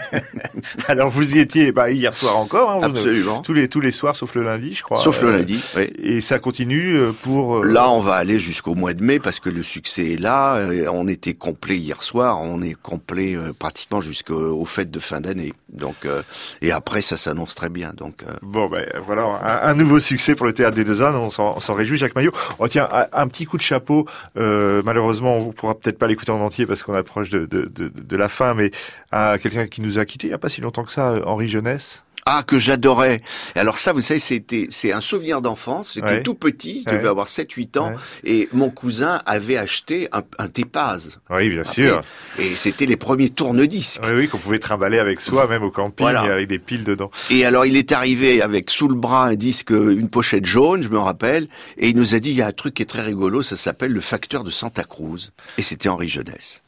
Alors vous y étiez hier soir encore, absolument. Tous les soirs, sauf le lundi, je crois. Sauf le lundi, oui. Et ça continue pour... Là, on va aller jusqu'au mois de mai, parce que le succès est là. On était complet hier soir, on est complet pratiquement jusqu'aux fêtes de fin d'année. Donc, et après, ça s'annonce très bien. Donc, Bon, voilà, un nouveau succès pour le Théâtre des Deux Ânes, on s'en réjouit, Jacques Maillot. Oh tiens, un petit coup de chapeau. Malheureusement, on ne pourra peut-être pas l'écouter en entier parce qu'on approche de la fin, mais à quelqu'un qui nous a quittés il n'y a pas si longtemps que ça, Henri Jeunesse. Ah, que j'adorais. Alors ça, vous savez, c'est un souvenir d'enfance. J'étais tout petit, je devais avoir 7-8 ans, et mon cousin avait acheté un Tépaz. Oui, bien sûr. Et c'était les premiers tourne-disques. Oui, qu'on pouvait trimballer avec soi, même au camping, avec des piles dedans. Et alors, il est arrivé avec sous le bras un disque, une pochette jaune, je me rappelle, et il nous a dit, il y a un truc qui est très rigolo, ça s'appelle Le Facteur de Santa Cruz. Et c'était Henri Jeunesse.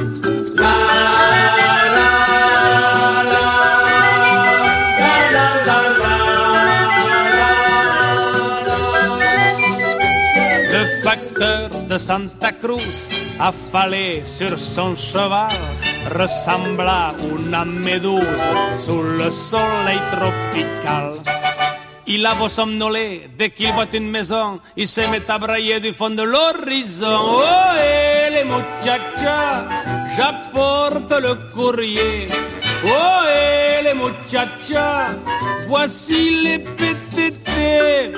Le facteur de Santa Cruz, affalé sur son cheval, ressembla a una méduse sous le soleil tropical. Il avo somnolé, dès qu'il voit une maison, il se met à brailler du fond de l'horizon. Oh, et les muchachas, j'apporte le courrier. Oh, et les muchachas, voici les PTT.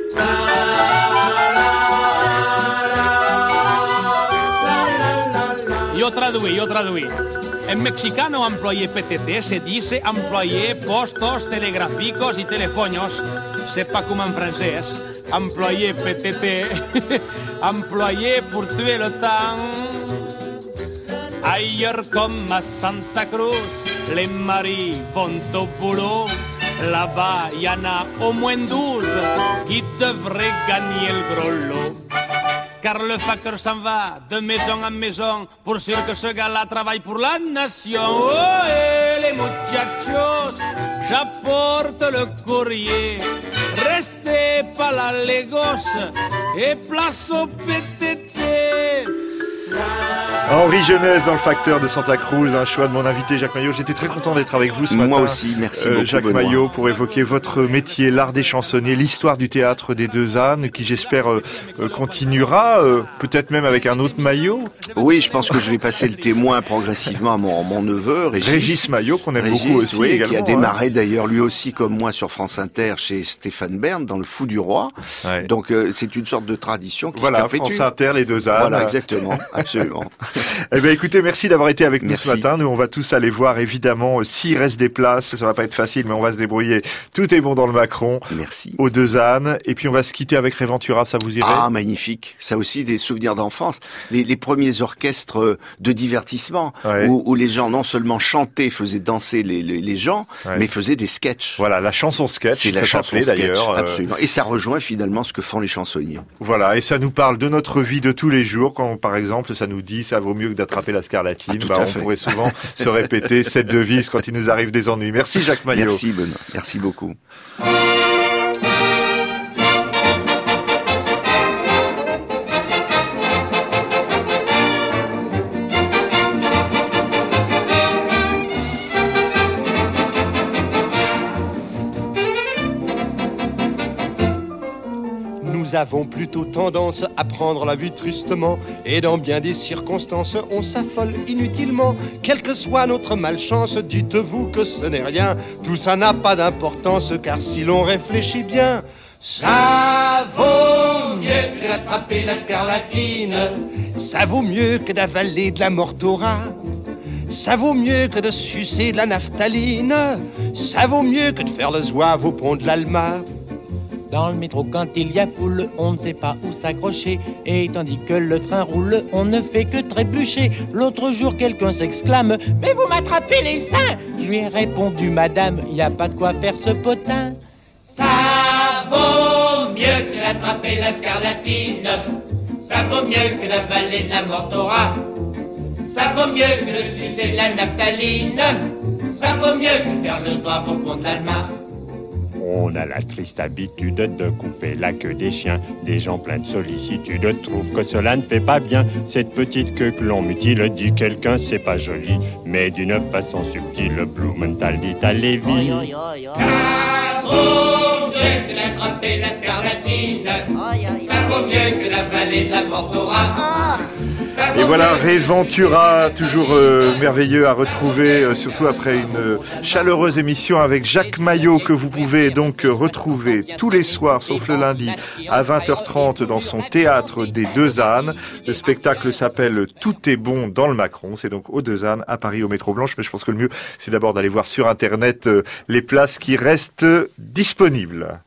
Yo traduí. En mexicano, employé PTT se dice employé postos telegráficos y telefoños. Sepa como en francés. employé PTT, employé pour tuer le temps. Ailleurs comme à Santa Cruz, les maris vont au boulot. Là-bas, y en a au moins 12 qui devraient gagner le gros lot. Car le facteur s'en va de maison en maison pour sûr que ce gars-là travaille pour la nation. Oh, et les muchachos, j'apporte le courrier. Restez pas là les gosses et place au PTT. Henri Jeunesse dans le facteur de Santa Cruz, un choix de mon invité Jacques Maillot. J'étais très content d'être avec vous ce matin. Moi aussi, merci beaucoup Jacques Benoît. Maillot, pour évoquer votre métier, l'art des chansonniers, l'histoire du théâtre des Deux Ânes, qui j'espère continuera, peut-être même avec un autre Maillot. Oui, je pense que je vais passer le témoin progressivement à mon neveu, Régis Maillot, qu'on aime beaucoup aussi également. Qui a démarré d'ailleurs lui aussi comme moi sur France Inter chez Stéphane Bern dans Le Fou du Roi. Ouais. Donc c'est une sorte de tradition qui se perpétue. France Inter, les Deux Ânes. Voilà, exactement, absolument. Eh bien, écoutez, merci d'avoir été avec nous ce matin. Nous, on va tous aller voir, évidemment, s'il reste des places. Ça va pas être facile, mais on va se débrouiller. Tout est bon dans le Macron. Merci. Aux Deux Ânes. Et puis, on va se quitter avec Réventura. Ça vous irait? Ah, magnifique. Ça aussi, des souvenirs d'enfance. Les premiers orchestres de divertissement, où les gens non seulement chantaient, faisaient danser les gens, mais faisaient des sketchs. Voilà, la chanson sketch. C'est la chanson sketch, d'ailleurs. Absolument. Et ça rejoint finalement ce que font les chansonniers. Voilà. Et ça nous parle de notre vie de tous les jours. Quand, par exemple, ça nous dit, ça vaut mieux que d'attraper la scarlatine. On pourrait souvent se répéter cette devise quand il nous arrive des ennuis. Merci Jacques Maillot. Merci Benoît. Merci beaucoup. Nous avons plutôt tendance à prendre la vie tristement, et dans bien des circonstances, on s'affole inutilement. Quelle que soit notre malchance, dites-vous que ce n'est rien. Tout ça n'a pas d'importance, car si l'on réfléchit bien, ça vaut mieux que d'attraper la scarlatine. Ça vaut mieux que d'avaler de la mortora. Ça vaut mieux que de sucer de la naphtaline. Ça vaut mieux que de faire le zouave au pont de l'Alma. Dans le métro, quand il y a foule, on ne sait pas où s'accrocher. Et tandis que le train roule, on ne fait que trébucher. L'autre jour, quelqu'un s'exclame « Mais vous m'attrapez les seins !» Je lui ai répondu « Madame, y a pas de quoi faire ce potin. » Ça vaut mieux que d'attraper la scarlatine. Ça vaut mieux que d'avaler de la mortora. Ça vaut mieux que de sucer de la naphtaline. Ça vaut mieux que de faire le doigt au pont de l'Alma. On a la triste habitude de couper la queue des chiens. Des gens pleins de sollicitude trouvent que cela ne fait pas bien. Cette petite queue que l'on mutile, dit quelqu'un, c'est pas joli. Mais d'une façon subtile, Blumenthal dit à Lévi. Ça vaut mieux que d'attraper la scarlatine. Ça vaut mieux que d'avaler de la mortora. Et voilà, Réventura, toujours merveilleux à retrouver, surtout après une chaleureuse émission avec Jacques Maillot, que vous pouvez donc retrouver tous les soirs, sauf le lundi, à 20h30 dans son théâtre des Deux Ânes. Le spectacle s'appelle Tout est bon dans le Macron. C'est donc aux Deux Ânes, à Paris, au Métro Blanche. Mais je pense que le mieux, c'est d'abord d'aller voir sur Internet les places qui restent disponibles.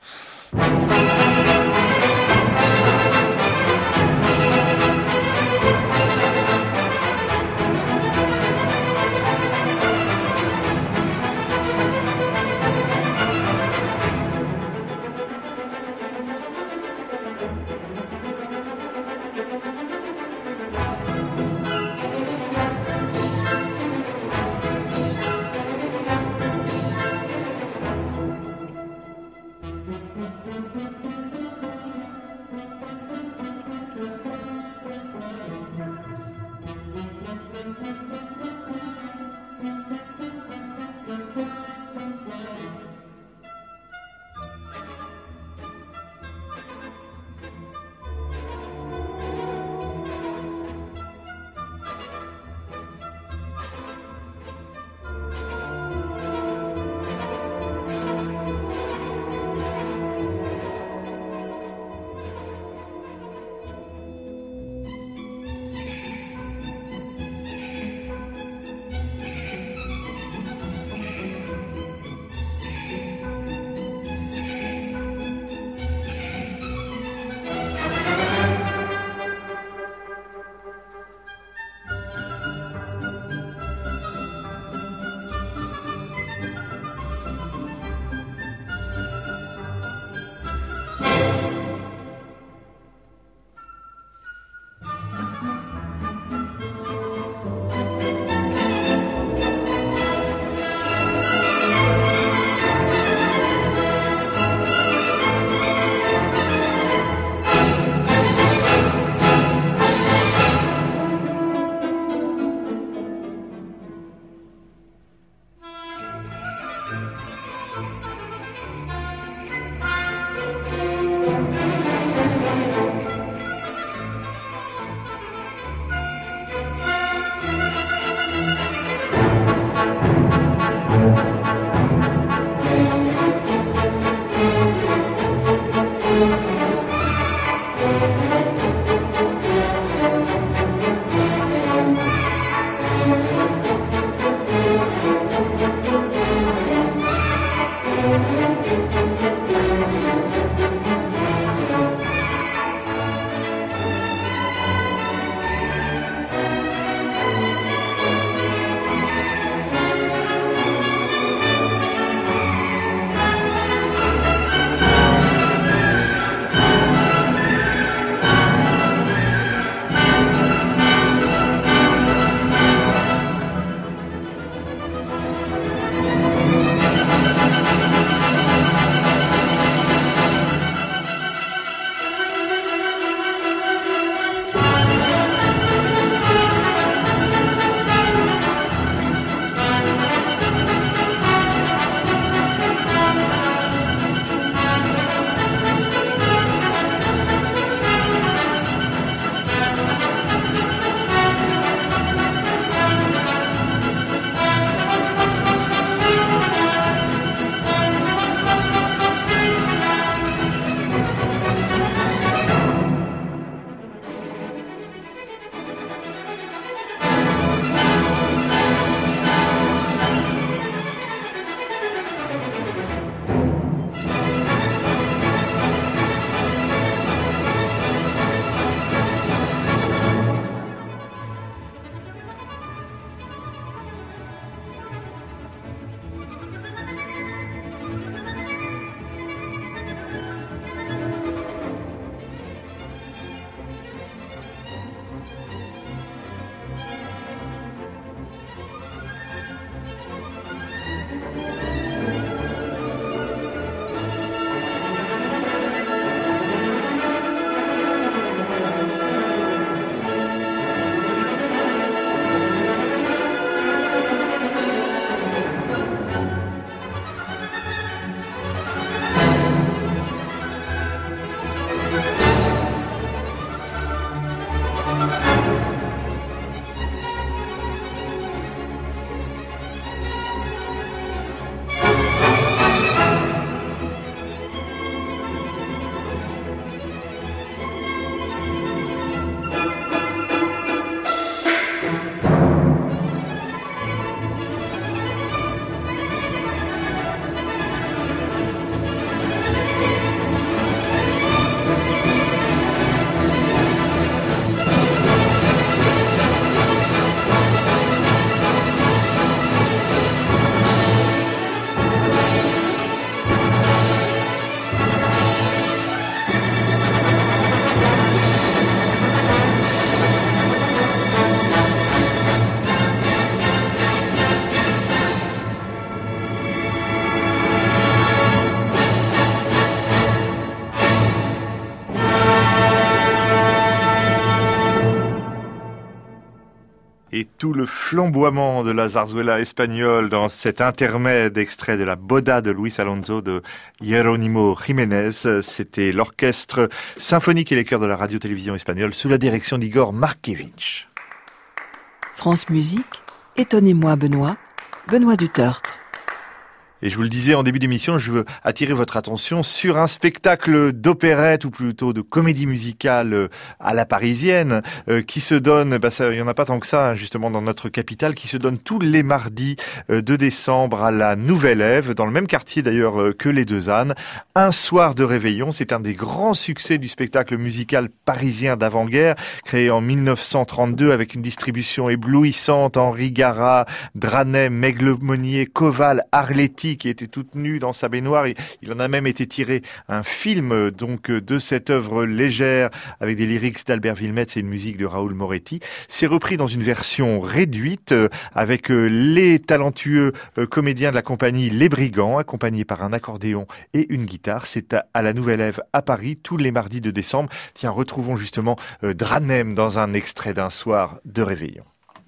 tout le flamboiement de la zarzuela espagnole dans cet intermède extrait de la Boda de Luis Alonso de Jerónimo Jiménez. C'était l'orchestre symphonique et les chœurs de la radio-télévision espagnole sous la direction d'Igor Markevitch. France Musique, étonnez-moi Benoît du Tertre. Et je vous le disais en début d'émission, je veux attirer votre attention sur un spectacle d'opérette ou plutôt de comédie musicale à la parisienne qui se donne, il y en a pas tant que ça justement dans notre capitale, qui se donne tous les mardis de décembre à la Nouvelle Ève, dans le même quartier d'ailleurs que les Deux Ânes. Un soir de réveillon, c'est un des grands succès du spectacle musical parisien d'avant-guerre, créé en 1932 avec une distribution éblouissante. Henri Garat, Dranem, Meglemonier, Koval, Arletty, qui était toute nue dans sa baignoire. Il en a même été tiré un film donc de cette œuvre légère avec des lyrics d'Albert Wilmetz et une musique de Raoul Moretti. C'est repris dans une version réduite avec les talentueux comédiens de la compagnie Les Brigands, accompagnés par un accordéon et une guitare. C'est à la Nouvelle Ève à Paris tous les mardis de décembre. Tiens, retrouvons justement Dranem dans un extrait d'un soir de réveillon.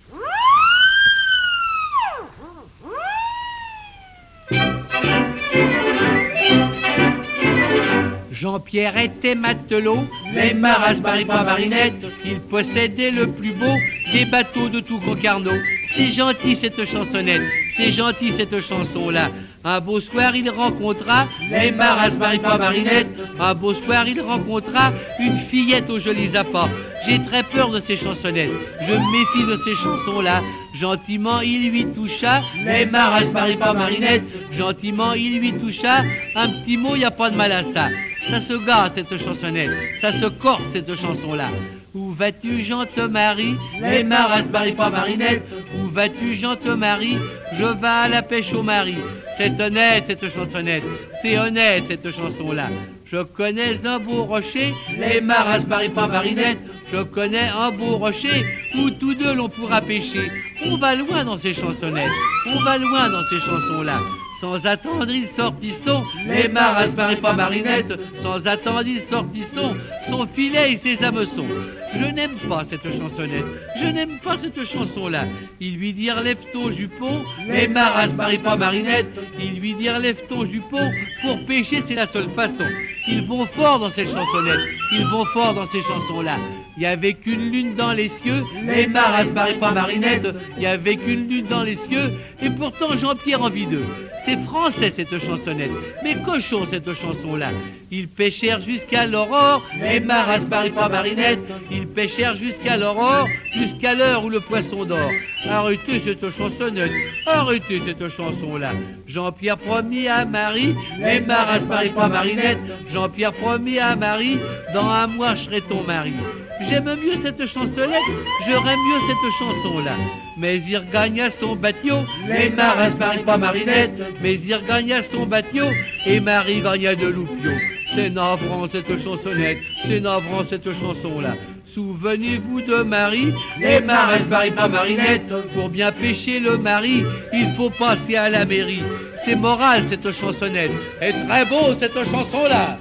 Jean-Pierre était matelot, les maras pas marinette, il possédait le plus beau des bateaux de tout Concarneau. C'est gentil cette chansonnette, c'est gentil cette chanson-là. Un beau soir il rencontra les maras pas marinette, un beau soir il rencontra une fillette aux jolis appas. J'ai très peur de ces chansonnettes, je me méfie de ces chansons-là. Gentiment il lui toucha les maras pas marinette, gentiment il lui toucha un petit mot, y a pas de mal à ça. Ça se gâte cette chansonnette, ça se corse cette chanson-là. Où vas-tu, Jean-Marie? Les maras pas marinette. Où vas-tu, Jean-Marie? Je vais à la pêche au mari. C'est honnête cette chansonnette, c'est honnête cette chanson-là. Je connais un beau rocher, les maras pas marinette. Je connais un beau rocher où tous deux l'on pourra pêcher. On va loin dans ces chansonnettes, on va loin dans ces chansons-là. Sans attendre, ils sortissent, les maras pas marinette. Sans attendre, ils sortissent, son filet et ses hameçons. Je n'aime pas cette chansonnette, je n'aime pas cette chanson-là. Ils lui dirent lève ton jupon, les maras pas marinette. Ils lui dirent lève ton jupon, pour pêcher c'est la seule façon. Ils vont fort dans cette chansonnette, ils vont fort dans ces chansons-là. Il y avait qu'une lune dans les cieux, les maras pas marinette. Il y avait qu'une lune dans les cieux, et pourtant Jean-Pierre en vit deux. C'est français cette chansonnette, mais cochon cette chanson-là. Ils pêchèrent jusqu'à l'aurore, les maras pas marinette. Ils pêchèrent jusqu'à l'aurore, jusqu'à l'heure où le poisson dort. Arrêtez cette chansonnette, arrêtez cette chanson-là. Jean-Pierre promis à Marie, les maras pas marinette. Jean-Pierre promis à Marie, dans un mois je serai ton mari. J'aime mieux cette chansonnette, j'aurais mieux cette chanson-là. Mais il regagna son bateau, les maras pas marinette. Mais il regagna son bateau, et Marie gagna de loupio. C'est navrant cette chansonnette, c'est navrant cette chanson-là. Souvenez-vous de Marie, les maras pas marinette. Pour bien pêcher le mari, il faut passer à la mairie. C'est moral cette chansonnette, et très beau cette chanson-là.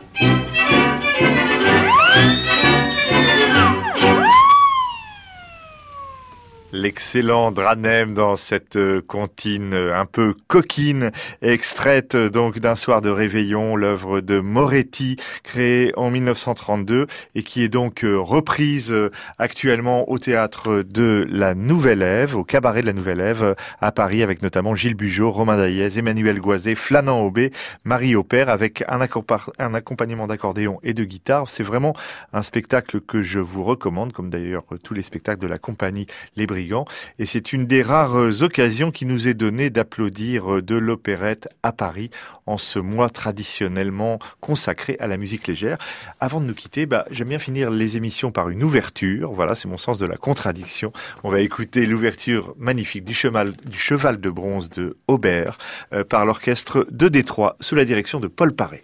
L'excellent Dranem dans cette comptine un peu coquine, extraite donc d'un soir de réveillon, l'œuvre de Moretti, créée en 1932 et qui est donc reprise actuellement au théâtre de la Nouvelle Ève, au cabaret de la Nouvelle Ève à Paris, avec notamment Gilles Bugeaud, Romain Daillez, Emmanuel Goisé, Flanand Aubé, Marie Aubert, avec un accompagnement d'accordéon et de guitare. C'est vraiment un spectacle que je vous recommande, comme d'ailleurs tous les spectacles de la compagnie Les Brigands. Et c'est une des rares occasions qui nous est donnée d'applaudir de l'opérette à Paris en ce mois traditionnellement consacré à la musique légère. Avant de nous quitter, j'aime bien finir les émissions par une ouverture. Voilà, c'est mon sens de la contradiction. On va écouter l'ouverture magnifique du cheval de bronze de Aubert par l'orchestre de Détroit sous la direction de Paul Paré.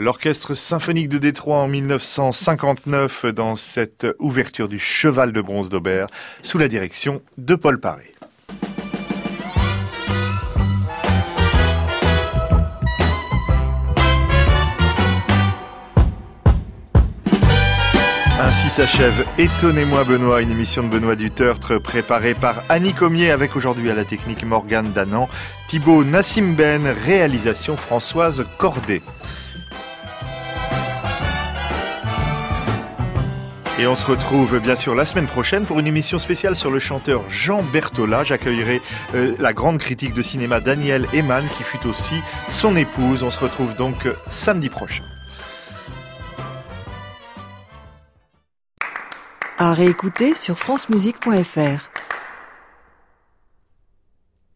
L'Orchestre symphonique de Détroit en 1959 dans cette ouverture du Cheval de bronze d'Aubert sous la direction de Paul Paré. Ainsi s'achève Étonnez-moi Benoît, une émission de Benoît Dutertre préparée par Annie Comier avec aujourd'hui à la technique Morgane Danan, Thibaut Nassim-Ben, réalisation Françoise Cordet. Et on se retrouve bien sûr la semaine prochaine pour une émission spéciale sur le chanteur Jean Berthollat. J'accueillerai la grande critique de cinéma Danielle Eman qui fut aussi son épouse. On se retrouve donc samedi prochain. À réécouter sur francemusique.fr.